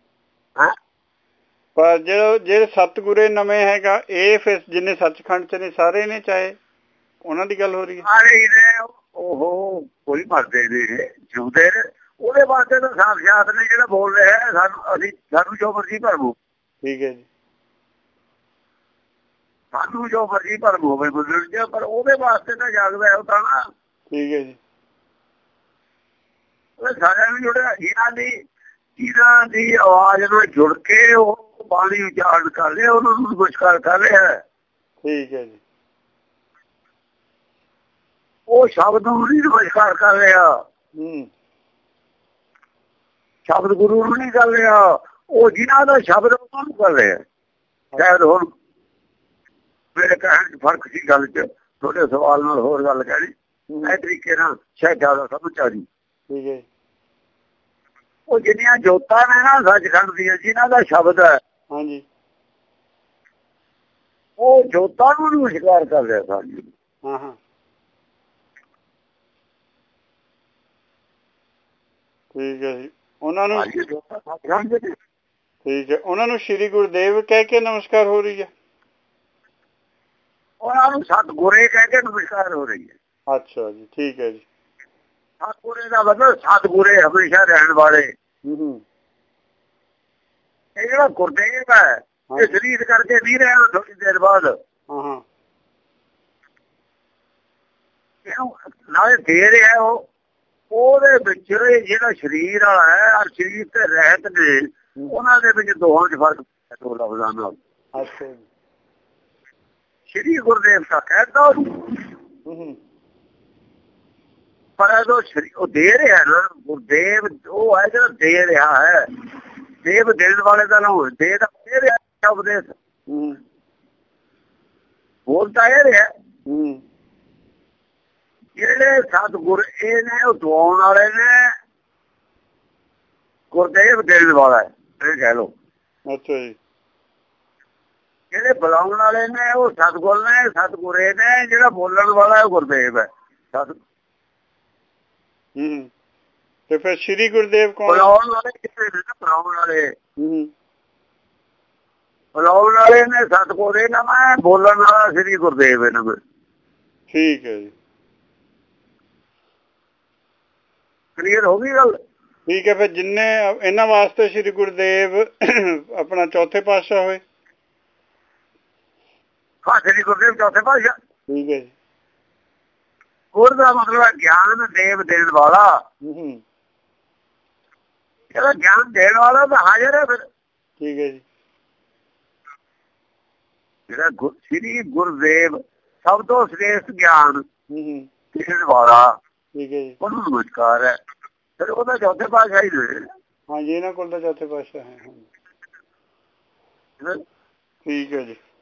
ਪਰ ਜਿਹੜੇ ਜਿਹੜੇ ਸਤਿਗੁਰੇ ਨਵੇਂ ਹੈਗਾ, ਇਹ ਫਿਰ ਜਿੰਨੇ ਸੱਚਖੰਡ ਚ ਨੇ ਸਾਰੇ ਨੇ, ਚਾਹੇ ਉਹਨਾਂ ਦੀ ਗੱਲ ਹੋ ਰਹੀ ਹੈ? ਸਾਰੇ ਹੀ ਨੇ। ਉਹ ਕੋਈ ਮਰਦੇ ਨੇ, ਜਿਉਂਦੇ ਨੇ। ਉਹਦੇ ਵਾਸਤੇ ਤਾਂ ਸਾਖਸ਼ਾਤ ਨੇ ਜਿਹੜਾ ਬੋਲ ਰਿਹਾ, ਸਾਨੂੰ ਅਸੀਂ ਸਾਨੂੰ ਜੋ ਮਰਜ਼ੀ ਭਰਮੋ। ਠੀਕ ਹੈ ਜੀ। ਸਾਨੂੰ ਜੋ ਮਰਜ਼ੀ ਭਰਮ ਹੋਵੇ ਬੁੱਲਣ ਚ, ਪਰ ਉਹਦੇ ਵਾਸਤੇ ਤਾਂ ਜਾਗਦਾ ਉਹ ਤਾਂ ਨਾ। ਠੀਕ ਹੈ ਜੀ। ਉਹ ਸਾਰਿਆਂ ਨੂੰ ਜੁੜਿਆ, ਇਹਨਾਂ ਦੀ ਇਹਨਾਂ ਦੀ ਆਵਾਜ਼ ਨਾਲ ਜੁੜ ਕੇ ਉਹ ਬਾਣੀ ਉਚਾਰਨ ਕਰ ਰਿਹਾ, ਉਹਨਾਂ ਨੂੰ ਨਮਸਕਾਰ ਕਰ ਰਿਹਾ। ਠੀਕ ਹੈ ਜੀ। ਉਹ ਸ਼ਬਦ ਨੂੰ ਨਹੀਂ ਨਮਸਕਾਰ ਕਰ ਰਿਹਾ। ਸ਼ਬਦ ਗੁਰੂ ਨੂੰ ਨਹੀਂ ਕਰ ਰਿਹਾ, ਉਹ ਜਿਨ੍ਹਾਂ ਦਾ ਸ਼ਬਦ ਉਹਨਾਂ ਨੂੰ ਕਰ ਰਿਹਾ। ਸ਼ਾਇਦ ਹੁਣ ਮੇਰੇ ਕਹਿਣ ਚ ਫਰਕ ਸੀ ਗੱਲ ਚ, ਤੁਹਾਡੇ ਸਵਾਲ ਨਾਲ ਹੋਰ ਗੱਲ ਕਹਿਣੀ ਇਸ ਤਰੀਕੇ ਨਾਲ ਸ਼ਾਇਦ ਜ਼ਿਆਦਾ ਸਮਝ ਆ ਜੀ। ਠੀਕ ਹੈ। ਉਹ ਜਿੰਨੀਆਂ ਜੋਤਾਂ ਨੇ ਨਾ ਸੱਚਖੰਡ ਦੀਆਂ, ਜਿਨ੍ਹਾਂ ਦਾ ਸ਼ਬਦ ਹੈ, ਹਾਂਜੀ, ਉਹ ਜੋਤਾਂ ਨੂੰ ਨਮਸਕਾਰ ਕਰ ਰਿਹਾ ਸਾਡੀ। ਹਾਂ ਹਾਂ, ਠੀਕ ਹੈ ਜੀ। ਉਹਨਾਂ ਨੂੰ ਸਮਝਦੇ ਨੇ। ਠੀਕ ਹੈ, ਉਹਨਾਂ ਨੂੰ ਸ਼੍ਰੀ ਗੁਰਦੇਵ ਕਹਿ ਕੇ ਨਮਸਕਾਰ ਹੋ ਰਹੀ ਹੈ। ਉਹਨਾਂ ਨੂੰ ਸਤਿਗੁਰੇ ਕਹਿ ਕੇ ਨਮਸਕਾਰ ਹੋ ਰਹੀ ਹੈ। ਅੱਛਾ ਜੀ, ਠੀਕ ਹੈ ਜੀ। ਸਤਿਗੁਰੇ ਦਾ ਮਤਲਬ ਸਤਿਗੁਰੇ ਹਮੇਸ਼ਾ ਰਹਿਣ ਵਾਲੇ। ਇਹ ਜਿਹੜਾ ਗੁਰਦੇਵ ਹੈ ਇਹ ਸਰੀਰ ਕਰਕੇ ਨਹੀਂ ਰਿਹਾ ਥੋੜੀ ਦੇਰ ਬਾਅਦ। ਹਾਂ ਨਾਲੇ ਦੇ ਰਿਹਾ ਉਹ ਉਹਦੇ ਵਿੱਚ ਜਿਹੜਾ ਸਰੀਰ ਵਾਲਾ ਹੈ ਔਰ ਸਰੀਰ ਤੇ ਰਹਿਤ ਨੇ ਉਹਨਾਂ ਦੇ ਵਿੱਚ ਦੋਹਾਂ 'ਚ ਫਰਕ ਹੈ ਦੋ ਲਫ਼ਜ਼ਾਂ ਨਾਲ। ਅੱਛਾ ਜੀ। ਸ਼੍ਰੀ ਗੁਰਦੇਵ ਤਾਂ ਕਹਿੰਦਾ ਉਹਨੂੰ, ਪਰ ਉਹ ਸ਼੍ਰੀ ਉਹ ਦੇ ਰਿਹਾ ਨਾ ਗੁਰਦੇਵ ਉਹ ਹੈ ਜਿਹੜਾ ਦੇ ਰਿਹਾ ਹੈ। ਦੇਵ ਦੇਣ ਵਾਲੇ ਦਾ ਨਾ ਹੋਵੇ, ਦੇ ਦਾ ਦੇ ਰਿਹਾ ਉਪਦੇਸ਼ ਬੋਲਦਾ ਇਹ ਰਿਹਾ। ਜਿਹੜੇ ਸਤਿਗੁਰ ਇਹ ਨੇ ਉਹ ਦਵਾਉਣ ਵਾਲੇ ਨੇ, ਗੁਰਦੇਵ ਦੇਣ ਵਾਲਾ ਹੈ ਇਹ ਕਹਿ ਲਓ। ਅੱਛਾ ਜੀ। ਜਿਹੜੇ ਬੁਲਾਉਣ ਵਾਲੇ ਨੇ ਉਹ ਸਤਿਗੁਰ ਨੇ, ਸਤਿਗੁਰੇ ਨੇ। ਜਿਹੜਾ ਬੋਲਣ ਵਾਲਾ ਉਹ ਗੁਰਦੇਵ ਹੈ। ਸਤ ਹੂੰ ਤੇ ਫਿਰ ਸ਼੍ਰੀ ਗੁਰਦੇਵ ਕੌਣ? ਬੁਲਾਉਣ ਵਾਲੇ ਕਿਤੇ ਨੇ, ਬੁਲਾਉਣ ਵਾਲੇ ਬੁਲਾਉਣ ਵਾਲੇ ਨੇ ਸਤਿਗੁਰੇ ਨਾ, ਮੈਂ ਬੋਲਣ ਵਾਲਾ ਸ਼੍ਰੀ ਗੁਰਦੇਵ ਹੈ ਨਾ। ਠੀਕ ਹੈ ਜੀ, ਕਲੀਅਰ ਹੋ ਗਈ ਗੱਲ? ਠੀਕ ਹੈ। ਫਿਰ ਜਿੰਨੇ ਇਹਨਾਂ ਵਾਸਤੇ ਸ਼੍ਰੀ ਗੁਰਦੇਵ ਆਪਣਾ ਚੌਥੇ ਪਾਤਸ਼ਾਹ ਹੋਏ। ਹਾਂ, ਸ਼੍ਰੀ ਗੁਰਦੇਵ ਚੌਥੇ ਪਾਤਸ਼ਾਹ। ਠੀਕ ਹੈ ਜੀ। ਗੁਰ ਦਾ ਮਤਲਬ ਹੈ ਗਿਆਨ ਦੇਵ ਦੇਣ ਵਾਲਾ। ਜਿਹੜਾ ਗਿਆਨ ਦੇਣ ਵਾਲਾ ਤਾਂ ਹਾਜ਼ਰ ਹੈ ਫਿਰ। ਠੀਕ ਹੈ ਜੀ। ਜਿਹੜਾ ਸ਼੍ਰੀ ਗੁਰਦੇਵ ਸਭ ਤੋਂ ਸ੍ਰੇਸ਼ਟ ਗਿਆਨ ਦੇਣ ਵਾਲਾ, ਠੀਕ ਹੈ ਜੀ, ਉਹਨੂੰ ਨਮਸਕਾਰ ਹੈ। ਫਿਰ ਉਹਦਾ ਚੌਥੇ ਪਾਤਸ਼ਾਹ ਹੀ ਨੇ। ਹਾਂਜੀ, ਇਹਨਾਂ ਕੋਲ ਤਾਂ ਚੌਥੇ ਪਾਤਸ਼ਾਹ ਹੈ। ਠੀਕ ਹੈ ਜੀ।